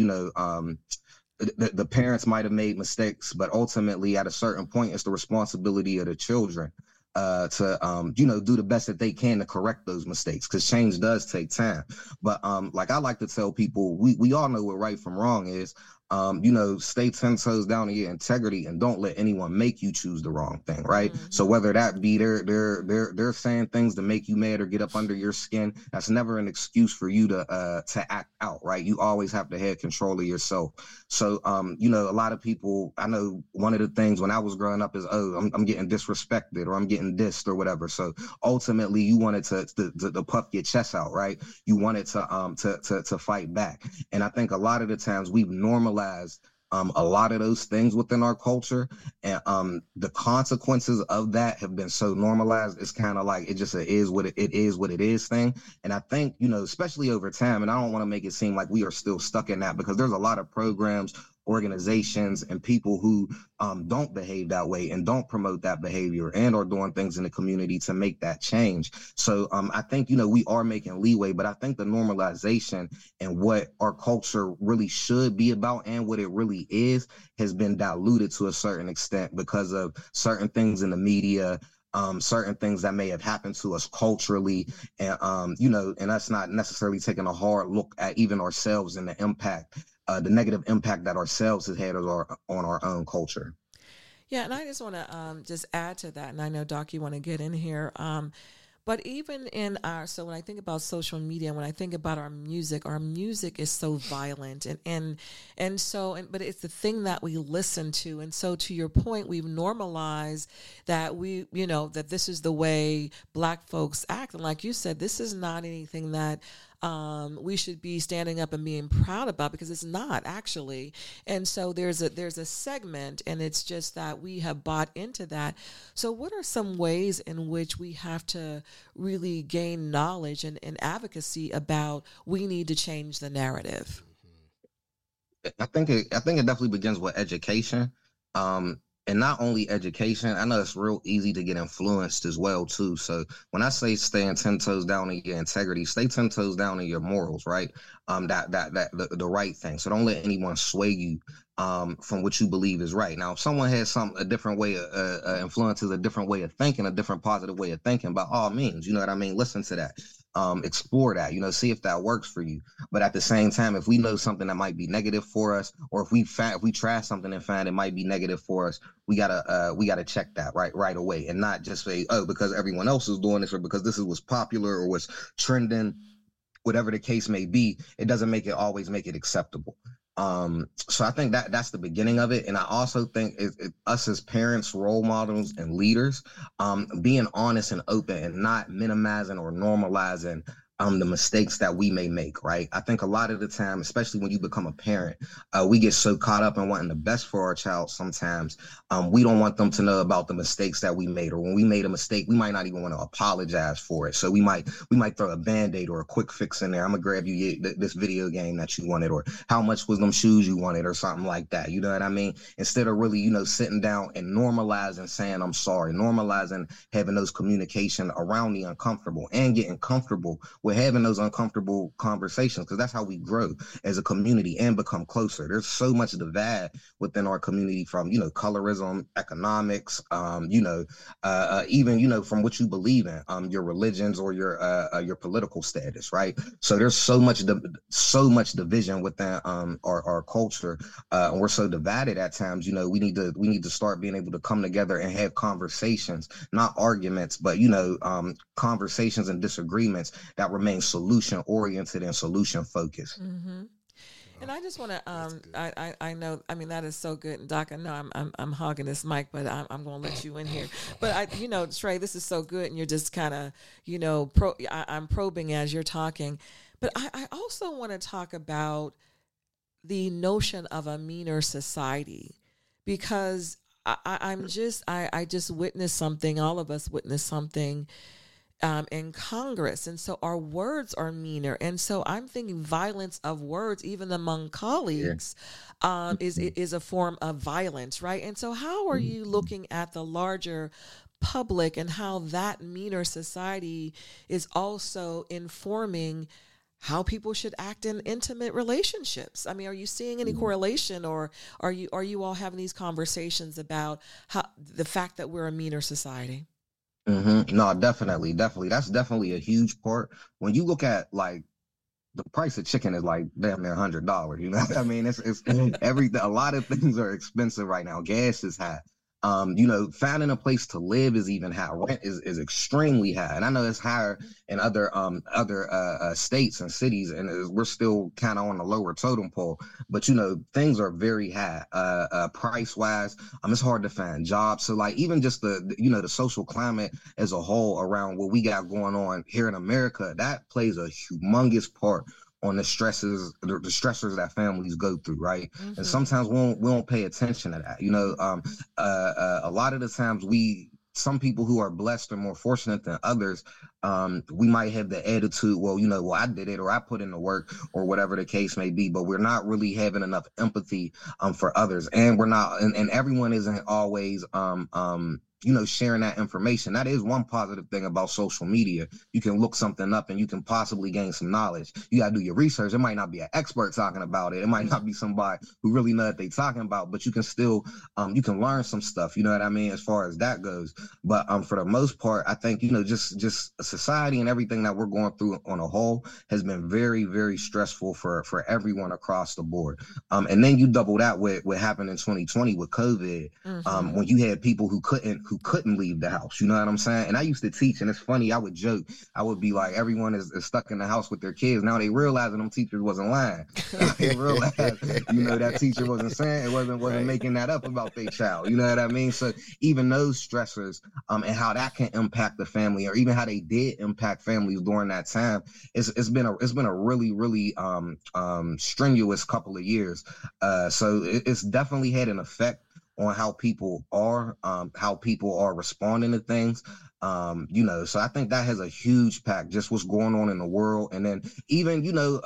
the parents might have made mistakes, but ultimately at a certain point, it's the responsibility of the children to do the best that they can to correct those mistakes, because change does take time. But like I like to tell people, we all know what right from wrong is. Stay 10 toes down in your integrity and don't let anyone make you choose the wrong thing, right? Mm-hmm. So whether that be they're saying things to make you mad or get up under your skin, that's never an excuse for you to act out, right? You always have to have control of yourself. So a lot of people, I know one of the things when I was growing up is, I'm getting disrespected or I'm getting dissed or whatever. So ultimately you wanted to puff your chest out, right? You wanted to fight back. And I think a lot of the times we've normalized a lot of those things within our culture, and the consequences of that have been so normalized. It's kind of like it just is what it is thing. And I think especially over time, and I don't want to make it seem like we are still stuck in that, because there's a lot of programs, organizations, and people who don't behave that way and don't promote that behavior and are doing things in the community to make that change. So I think we are making leeway, but I think the normalization and what our culture really should be about and what it really is has been diluted to a certain extent because of certain things in the media, certain things that may have happened to us culturally, and and us not necessarily taking a hard look at even ourselves and the impact, the negative impact that ourselves has had on our own culture. Yeah, and I just want to just add to that, and I know, Doc, you want to get in here. But even in so when I think about social media, when I think about our music is so violent, but it's the thing that we listen to. And so to your point, we've normalized that that this is the way Black folks act. And like you said, this is not anything that we should be standing up and being proud about, because it's not actually. And so there's a segment, and it's just that we have bought into that. So what are some ways in which we have to really gain knowledge and advocacy about we need to change the narrative? I think it definitely begins with education. And not only education, I know it's real easy to get influenced as well, too. So when I say staying 10 toes down in your integrity, stay 10 toes down in your morals, right? The right thing. So don't let anyone sway you from what you believe is right. Now, if someone has a different way of influences, a different way of thinking, a different positive way of thinking, by all means, you know what I mean? Listen to that. Explore that, see if that works for you. But at the same time, if we know something that might be negative for us, or if we try something and find it might be negative for us, we gotta check that right away, and not just say, because everyone else is doing this, or because this is what's popular or what's trending, whatever the case may be. It doesn't always make it acceptable. So I think that's the beginning of it. And I also think us as parents, role models, and leaders, being honest and open and not minimizing or normalizing the mistakes that we may make, right? I think a lot of the time, especially when you become a parent, we get so caught up in wanting the best for our child. Sometimes we don't want them to know about the mistakes that we made, or when we made a mistake, we might not even want to apologize for it. So we might throw a Band-Aid or a quick fix in there. I'm gonna grab you this video game that you wanted, or how much was them shoes you wanted, or something like that. You know what I mean? Instead of really, sitting down and normalizing saying I'm sorry, normalizing having those communication around the uncomfortable and getting comfortable with having those uncomfortable conversations, because that's how we grow as a community and become closer. There's so much divide within our community, from colorism, economics, even from what you believe in, your religions, or your political status, right? So there's so much division within our culture, and we're so divided at times. We need to start being able to come together and have conversations, not arguments, but conversations and disagreements that remain solution oriented and solution focused. Mm-hmm. And I just want to, I know, I mean, that is so good. And Doc, I know I'm hogging this mic, but I'm going to let you in here. But Trey, this is so good. And you're just kind of, I'm probing as you're talking. But I also want to talk about the notion of a meaner society, because I just witnessed something. All of us witnessed something in Congress. And so our words are meaner. And so I'm thinking violence of words, even among colleagues, is a form of violence, right? And so how are you looking at the larger public and how that meaner society is also informing how people should act in intimate relationships? I mean, are you seeing any correlation, or are you all having these conversations about how the fact that we're a meaner society? Mm-hmm. No, definitely. That's definitely a huge part. When you look at the price of chicken is like damn near $100. You know what I mean? It's everything. A lot of things are expensive right now. Gas is high. Finding a place to live is even high. Rent is extremely high, and I know it's higher in other states and cities, and we're still kind of on the lower totem pole. But things are very high, price wise. It's hard to find jobs. So even just the social climate as a whole around what we got going on here in America, that plays a humongous part on the stressors that families go through, right? Mm-hmm. And sometimes we won't pay attention to that. A lot of the times some people who are blessed or more fortunate than others, we might have the attitude, well, I did it, or I put in the work, or whatever the case may be, but we're not really having enough empathy for others. And we're not, and everyone isn't always sharing that information. That is one positive thing about social media. You can look something up and you can possibly gain some knowledge. You got to do your research. It might not be an expert talking about it. It might not be somebody who really know what they're talking about, but you can still, you can learn some stuff, you know what I mean, as far as that goes. But for the most part, I think, just society and everything that we're going through on a whole has been very, very stressful for everyone across the board. And then you double that with what happened in 2020 with COVID, when you had people who couldn't leave the house, you know what I'm saying? And I used to teach, and it's funny, I would joke, I would be like, everyone is stuck in the house with their kids. Now they realizing them teachers wasn't lying. They realized, that teacher wasn't saying, it wasn't right, making that up about their child, you know what I mean? So even those stressors, and how that can impact the family, or even how they did impact families during that time, it's been a really, really strenuous couple of years. So it's definitely had an effect on how people are responding to things. So I think that has a huge impact, just what's going on in the world. And then even,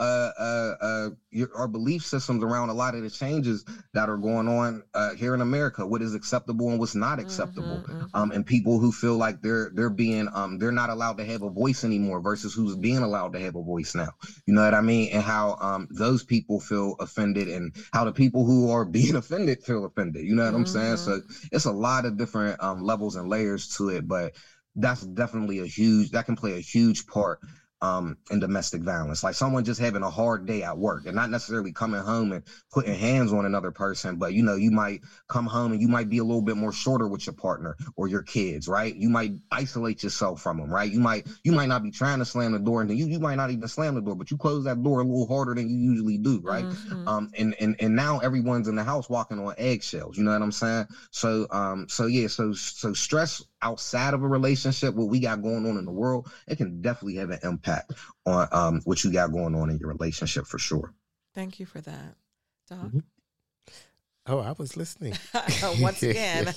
our belief systems around a lot of the changes that are going on here in America, what is acceptable and what's not acceptable. And people who feel like they're being, they're not allowed to have a voice anymore versus who's being allowed to have a voice now. You know what I mean? And how those people feel offended, and how the people who are being offended feel offended. You know what I'm saying? So it's a lot of different levels and layers to it, but that's definitely that can play a huge part in domestic violence. Like someone just having a hard day at work and not necessarily coming home and putting hands on another person, but you might come home and you might be a little bit more shorter with your partner or your kids, right? You might isolate yourself from them, right? You might not be trying to slam the door, and then you might not even slam the door, but you close that door a little harder than you usually do, right? And now everyone's in the house walking on eggshells, you know what I'm saying? So stress outside of a relationship, what we got going on in the world, it can definitely have an impact on what you got going on in your relationship for sure. Thank you for that, Doc. Mm-hmm. Oh, I was listening. Once again.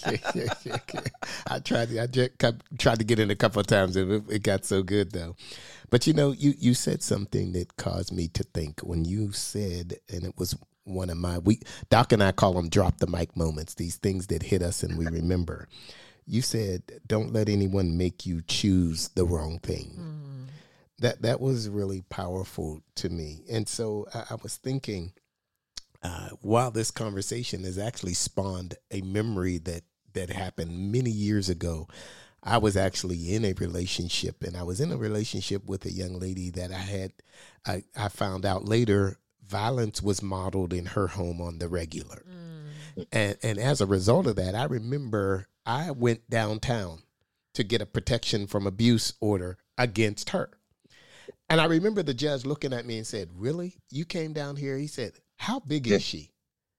I tried to get in a couple of times, and it got so good though. But you said something that caused me to think when you said, and it was one of Doc and I call them drop the mic moments, these things that hit us and we remember. You said, don't let anyone make you choose the wrong thing. That was really powerful to me. And so I was thinking, while this conversation has actually spawned a memory that happened many years ago. I was actually in a relationship, and I was in a relationship with a young lady that I found out later violence was modeled in her home on the regular. And as a result of that, I remember I went downtown to get a protection from abuse order against her. And I remember the judge looking at me and said, "Really? You came down here?" He said, "How big is she?"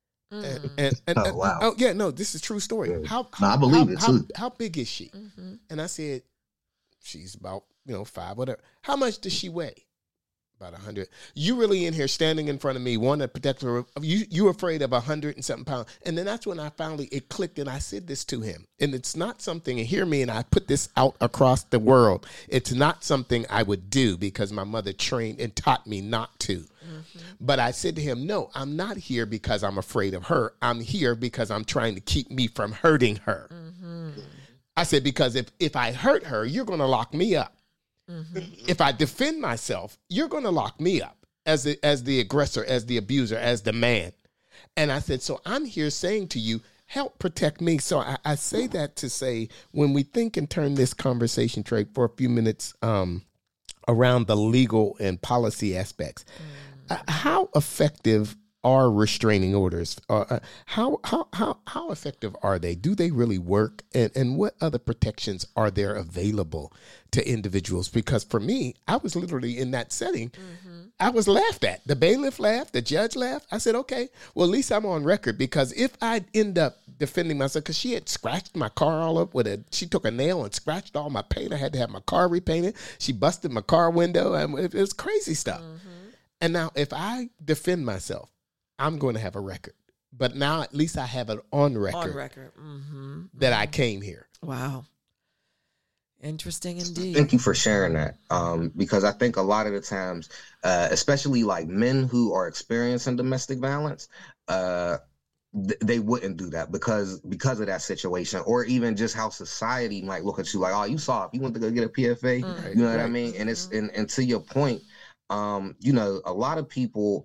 Wow. Oh yeah, no, this is a true story. I believe it too. How big is she? And I said, she's about 5, whatever. How much does she weigh? About 100. You really in here standing in front of me, want to protect her. You afraid of 100 and something pounds. And then that's when it clicked, and I said this to him. And it's not something, and hear me, and I put this out across the world. It's not something I would do because my mother trained and taught me not to. But I said to him, no, I'm not here because I'm afraid of her. I'm here because I'm trying to keep me from hurting her. I said, because if I hurt her, you're going to lock me up. If I defend myself, you're going to lock me up as the aggressor, as the abuser, as the man. And I said, so I'm here saying to you, help protect me. So I say that to say, when we think and turn this conversation trade for a few minutes around the legal and policy aspects, how effective are restraining orders? How effective are they? Do they really work? And what other protections are there available to individuals? Because for me, I was literally in that setting. I was laughed at. The bailiff laughed. The judge laughed. I said, okay, well, at least I'm on record, because if I end up defending myself, because she had scratched my car all up she took a nail and scratched all my paint. I had to have my car repainted. She busted my car window. And it was crazy stuff. And now if I defend myself, I'm going to have a record. But now at least I have it on record. That I came here. Wow. Interesting indeed. Thank you for sharing that. Because I think a lot of the times, especially like men who are experiencing domestic violence, they wouldn't do that because of that situation, or even just how society might look at you like, oh, you soft, you went to go get a PFA. You know what I mean? And it's and to your point, a lot of people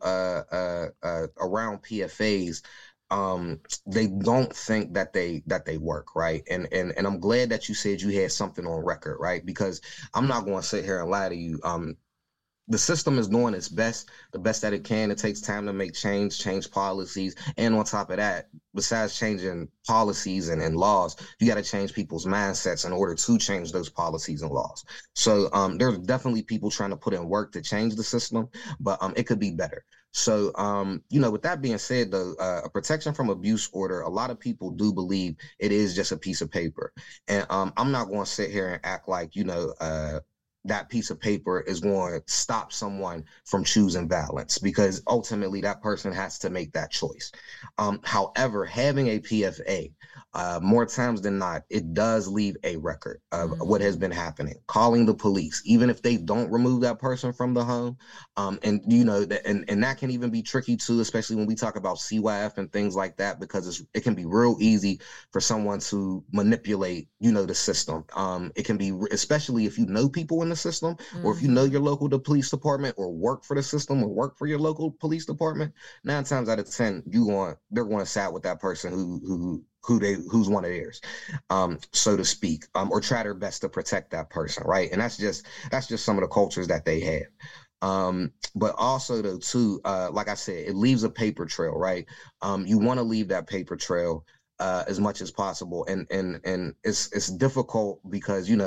around PFAs, they don't think that they work, right? And I'm glad that you said you had something on record, right? Because I'm not going to sit here and lie to you. The system is doing its best, the best that it can. It takes time to make change policies. And on top of that, besides changing policies and laws, you got to change people's mindsets in order to change those policies and laws. So there's definitely people trying to put in work to change the system, but it could be better. So, with that being said, though, a protection from abuse order, a lot of people do believe it is just a piece of paper. And I'm not going to sit here and act like, that piece of paper is going to stop someone from choosing violence, because ultimately that person has to make that choice. However, having a PFA, more times than not, it does leave a record of what has been happening. Calling the police, even if they don't remove that person from the home. And that can even be tricky too, especially when we talk about CYF and things like that, because it can be real easy for someone to manipulate, the system. It can be, especially if you know people in the system, or if you know your local police department, or work for the system, or work for your local police department. 9 times out of 10, they're going to side with that person who's one of theirs, so to speak, or try their best to protect that person, right? And that's just some of the cultures that they have. But also though too, like I said, it leaves a paper trail, right? You want to leave that paper trail as much as possible, and it's difficult because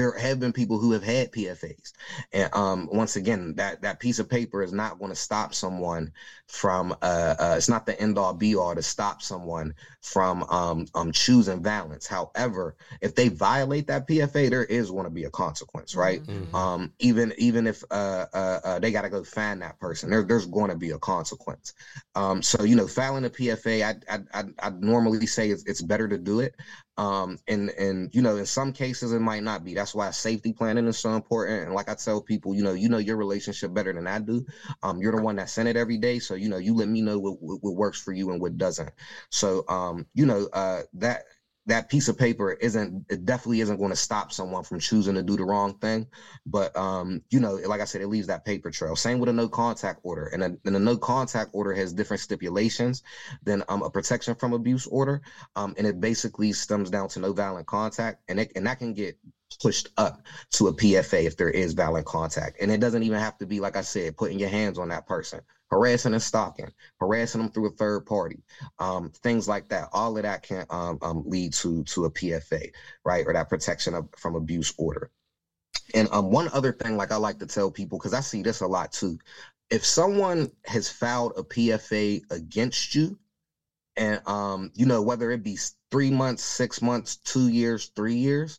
there have been people who have had PFAs. And once again, that piece of paper is not going to stop someone from, it's not the end all be all to stop someone from choosing violence. However, if they violate that PFA, there is going to be a consequence, right? Mm-hmm. Even if they got to go find that person, there's going to be a consequence. So, you know, filing a PFA, I normally say it's better to do it. And you know, in some cases it might not be. That's why safety planning is so important. And like I tell people, you know your relationship better than I do. You're the one that's in it every day, so you know, you let me know what works for you and what doesn't. So you know, that piece of paper definitely isn't going to stop someone from choosing to do the wrong thing. But, you know, like I said, it leaves that paper trail. Same with a no contact order. And a no contact order has different stipulations than a protection from abuse order. And it basically stems down to no violent contact. And that can get pushed up to a PFA if there is violent contact. And it doesn't even have to be, like I said, putting your hands on that person. Harassing and stalking, harassing them through a third party, things like that. All of that can lead to a PFA, right? Or that protection from abuse order. And one other thing, like I like to tell people, because I see this a lot too. If someone has filed a PFA against you, and you know, whether it be 3 months, 6 months, 2 years, 3 years,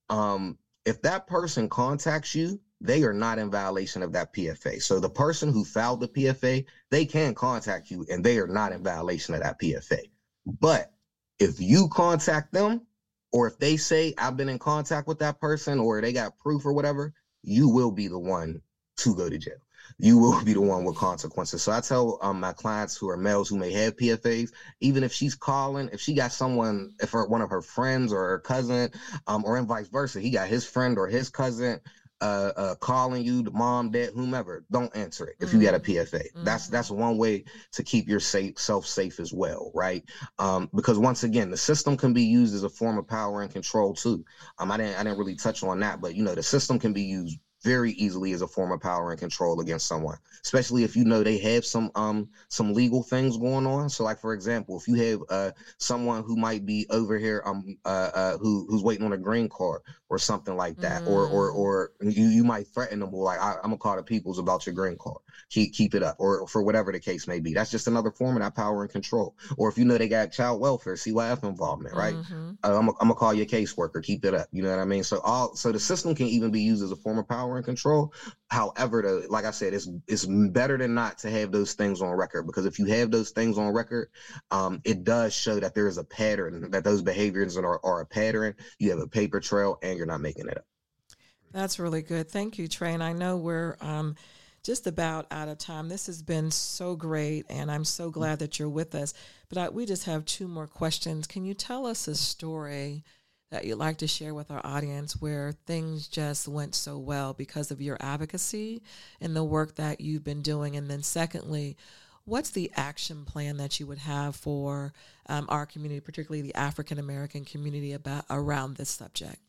if that person contacts you, they are not in violation of that PFA. So the person who filed the PFA, they can contact you and they are not in violation of that PFA. But if you contact them, or if they say, I've been in contact with that person, or they got proof or whatever, you will be the one to go to jail. You will be the one with consequences. So I tell my clients who are males who may have PFAs, even if she's calling, if she got someone, if one of her friends or her cousin, or vice versa, he got his friend or his cousin calling you, the mom, dad, whomever, don't answer it if you got a PFA. That's one way to keep yourself safe as well, right? Because once again, the system can be used as a form of power and control too. I didn't really touch on that, but you know, the system can be used very easily as a form of power and control against someone, especially if you know they have some legal things going on. So like, for example, if you have someone who might be over here who's waiting on a green card or something like that, or you might threaten them, like, I'm gonna call the peoples about your green card, keep it up, or for whatever the case may be. That's just another form of that power and control. Or if you know they got child welfare, CYF involvement, right? I'm gonna call your caseworker, keep it up. You know what I mean? So the system can even be used as a form of power and control. However, like I said, it's better than not to have those things on record, because if you have those things on record, it does show that there is a pattern, that those behaviors are a pattern. You have a paper trail and you're not making it up. That's really good. Thank you, Trey. And I know we're just about out of time. This has been so great, and I'm so glad that you're with us. But we just have 2 more questions. Can you tell us a story that you'd like to share with our audience where things just went so well because of your advocacy and the work that you've been doing? And then secondly, what's the action plan that you would have for our community, particularly the African-American community, around this subject?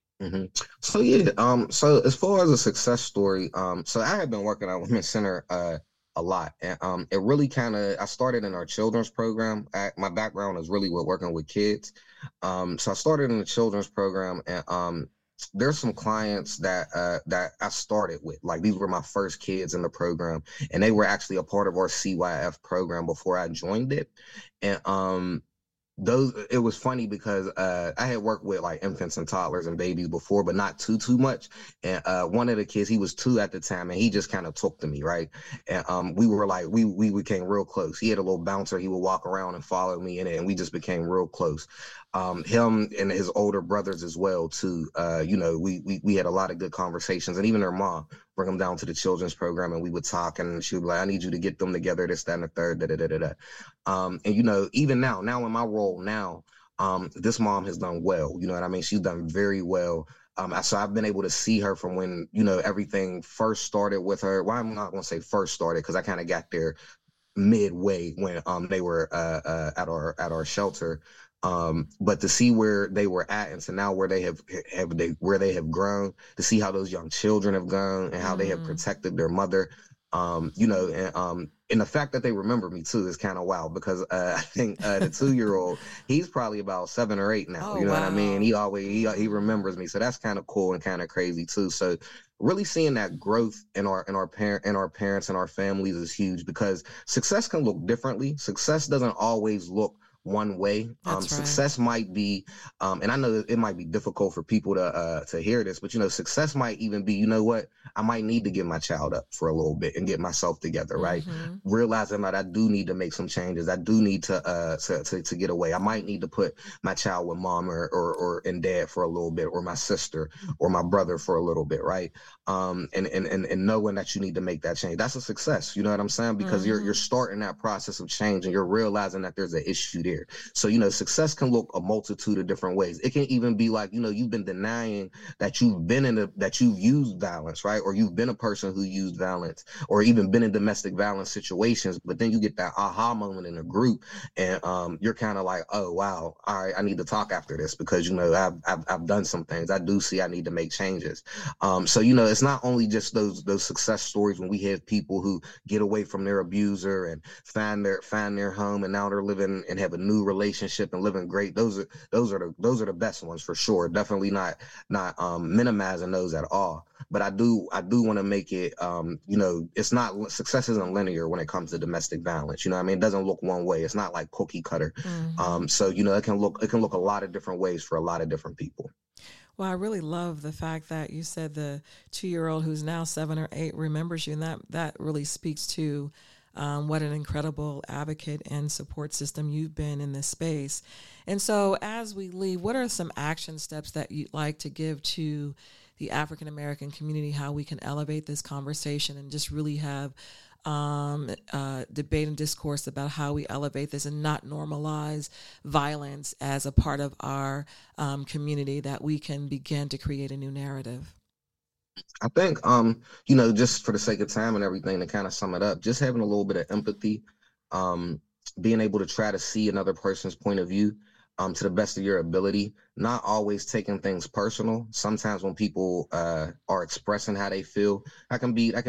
So yeah, so as far as a success story, so I have been working at Women's Center a lot, and it really I started in our children's program. My background is really with working with kids, so I started in the children's program, and there's some clients that I started with, like these were my first kids in the program, and they were actually a part of our CYF program before I joined it, and it was funny because I had worked with like infants and toddlers and babies before, but not too much. And one of the kids, he was 2 at the time, and he just kind of took to me, right? And we were like, we became real close. He had a little bouncer. He would walk around and follow me in it, and we just became real close. Him and his older brothers as well too. You know, we had a lot of good conversations, and even their mom bring them down to the children's program, and we would talk, and she would be like, I need you to get them together, this, that, and the third, and you know, even now in my role now, this mom has done well. You know what I mean? She's done very well. So I've been able to see her from when, you know, everything first started with her. Well, I'm not going to say first started, because I kind of got there midway when they were at our shelter. But to see where they were at, and to now where they have grown, to see how those young children have grown and how they have protected their mother. You know, and the fact that they remember me too is kind of wild because I think the 2-year-old, he's probably about 7 or 8 now. Oh, You know what I mean? wow. He always he remembers me, so that's kind of cool and kind of crazy too. So really seeing that growth in our parents and our families is huge because success can look differently. Success doesn't always look one way. That's right. Success might be, and I know it might be difficult for people to hear this, but you know, success might even be, you know what, I might need to get my child up for a little bit and get myself together, right? Mm-hmm. Realizing that I do need to make some changes. I do need to get away. I might need to put my child with mom or and dad for a little bit, or my sister or my brother for a little bit, right? And knowing that you need to make that change. That's a success. You know what I'm saying? Because you're starting that process of change and you're realizing that there's an issue there. So, you know, success can look a multitude of different ways. It can even be like, you know, you've been denying that that you've used violence, right? Or you've been a person who used violence, or even been in domestic violence situations, but then you get that aha moment in a group and you're kind of like, oh wow, all right, I need to talk after this because, you know, I've done some things. I do see I need to make changes. So, you know, it's not only just those success stories when we have people who get away from their abuser and find their home and now they're living and have a new relationship and living great. Those are the best ones for sure. Definitely not minimizing those at all. But I do want to make it, you know, it's not, success isn't linear when it comes to domestic violence. You know what I mean? It doesn't look one way. It's not like cookie cutter. Mm-hmm. So, you know, it can look a lot of different ways for a lot of different people. Well, I really love the fact that you said the 2-year-old who's now 7 or 8 remembers you, and that really speaks to what an incredible advocate and support system you've been in this space. And so, as we leave, what are some action steps that you'd like to give to the African American community? How we can elevate this conversation and just really have debate and discourse about how we elevate this and not normalize violence as a part of our community, that we can begin to create a new narrative. I think, you know, just for the sake of time and everything, to kind of sum it up, just having a little bit of empathy, being able to try to see another person's point of view, to the best of your ability, not always taking things personal. Sometimes when people are expressing how they feel, that can be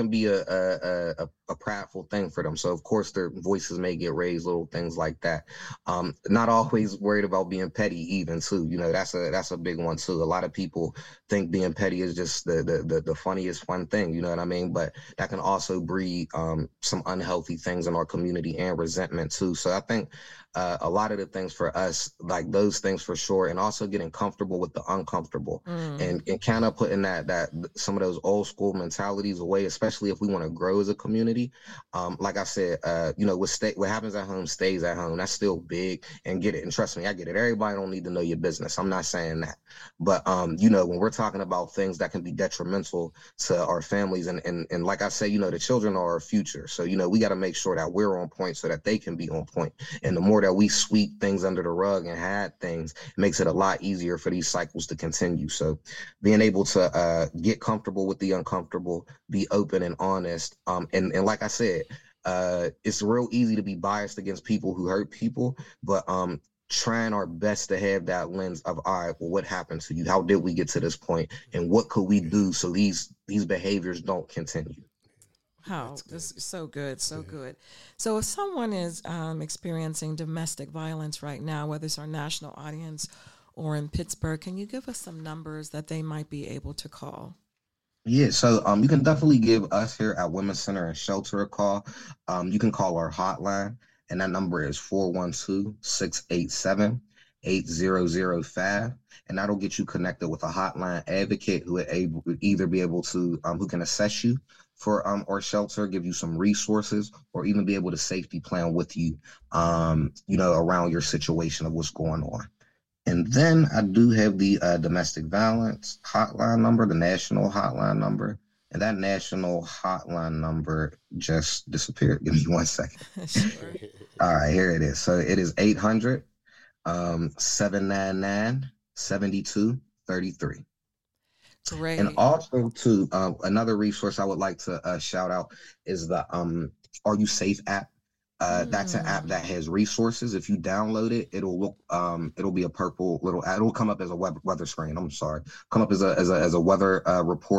a prideful thing for them. So of course their voices may get raised, little things like that. Not always worried about being petty even too. You know, that's a big one too. A lot of people think being petty is just the funniest fun thing, you know what I mean? But that can also breed some unhealthy things in our community and resentment too. So I think a lot of the things for us, like those things for sure, and also getting comfortable with the uncomfortable and kind of putting that some of those old school mentalities away, especially if we want to grow as a community. Like I said, you know, what happens at home stays at home. That's still big, and get it. And trust me, I get it. Everybody don't need to know your business. I'm not saying that. But, you know, when we're talking about things that can be detrimental to our families and like I say, you know, the children are our future. So, you know, we got to make sure that we're on point so that they can be on point. And the more that we sweep things under the rug and hide things, it makes it a lot easier for these cycles to continue. So being able to get comfortable with the uncomfortable, be open and honest. And like I said, it's real easy to be biased against people who hurt people, but trying our best to have that lens of, all right, well, what happened to you? How did we get to this point? And what could we do so these behaviors don't continue? How this is so good, so good. So, if someone is experiencing domestic violence right now, whether it's our national audience or in Pittsburgh, can you give us some numbers that they might be able to call? Yeah, so you can definitely give us here at Women's Center and Shelter a call. You can call our hotline, and that number is 412-687-8005. And that'll get you connected with a hotline advocate who would either be able to, who can assess you for our shelter, give you some resources, or even be able to safety plan with you, you know, around your situation of what's going on. And then I do have the domestic violence hotline number, the national hotline number. And that national hotline number just disappeared. Give me 1 second. Sure. All right, here it is. So it is 800-799-7233. Great. And also, too, another resource I would like to shout out is the Are You Safe app. That's an app that has resources. If you download it, it'll look, it'll be a purple little, it'll come up as a weather screen. I'm sorry, come up as a weather report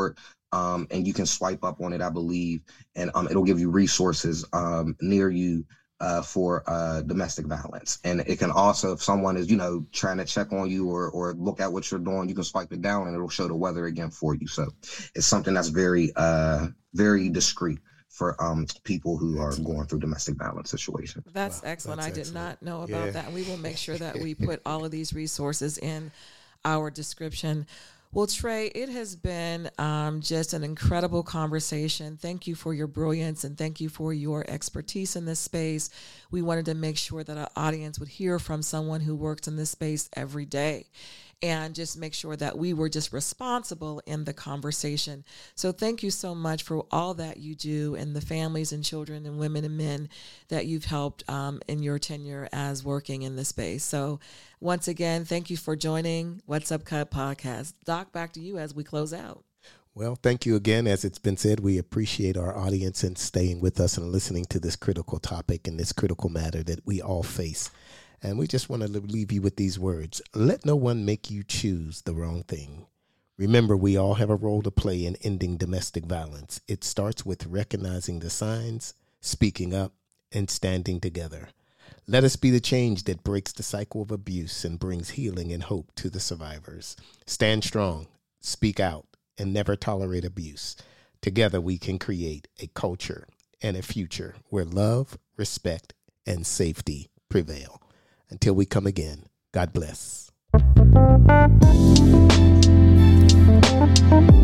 and you can swipe up on it, I believe, and it'll give you resources near you for domestic violence. And it can also, if someone is, trying to check on you or look at what you're doing, you can swipe it down and it'll show the weather again for you. So it's something that's very, very discreet for people who are going through domestic violence situations. That's excellent. That's I did not know about that. And we will make sure that we put all of these resources in our description. Well, Trey, it has been just an incredible conversation. Thank you for your brilliance and thank you for your expertise in this space. We wanted to make sure that our audience would hear from someone who works in this space every day and just make sure that we were just responsible in the conversation. So thank you so much for all that you do and the families and children and women and men that you've helped in your tenure as working in this space. So once again, thank you for joining What's Up Cut podcast. Doc, back to you as we close out. Well, thank you again. As it's been said, we appreciate our audience and staying with us and listening to this critical topic and this critical matter that we all face. And we just want to leave you with these words. Let no one make you choose the wrong thing. Remember, we all have a role to play in ending domestic violence. It starts with recognizing the signs, speaking up, and standing together. Let us be the change that breaks the cycle of abuse and brings healing and hope to the survivors. Stand strong, speak out, and never tolerate abuse. Together, we can create a culture and a future where love, respect, and safety prevail. Until we come again, God bless.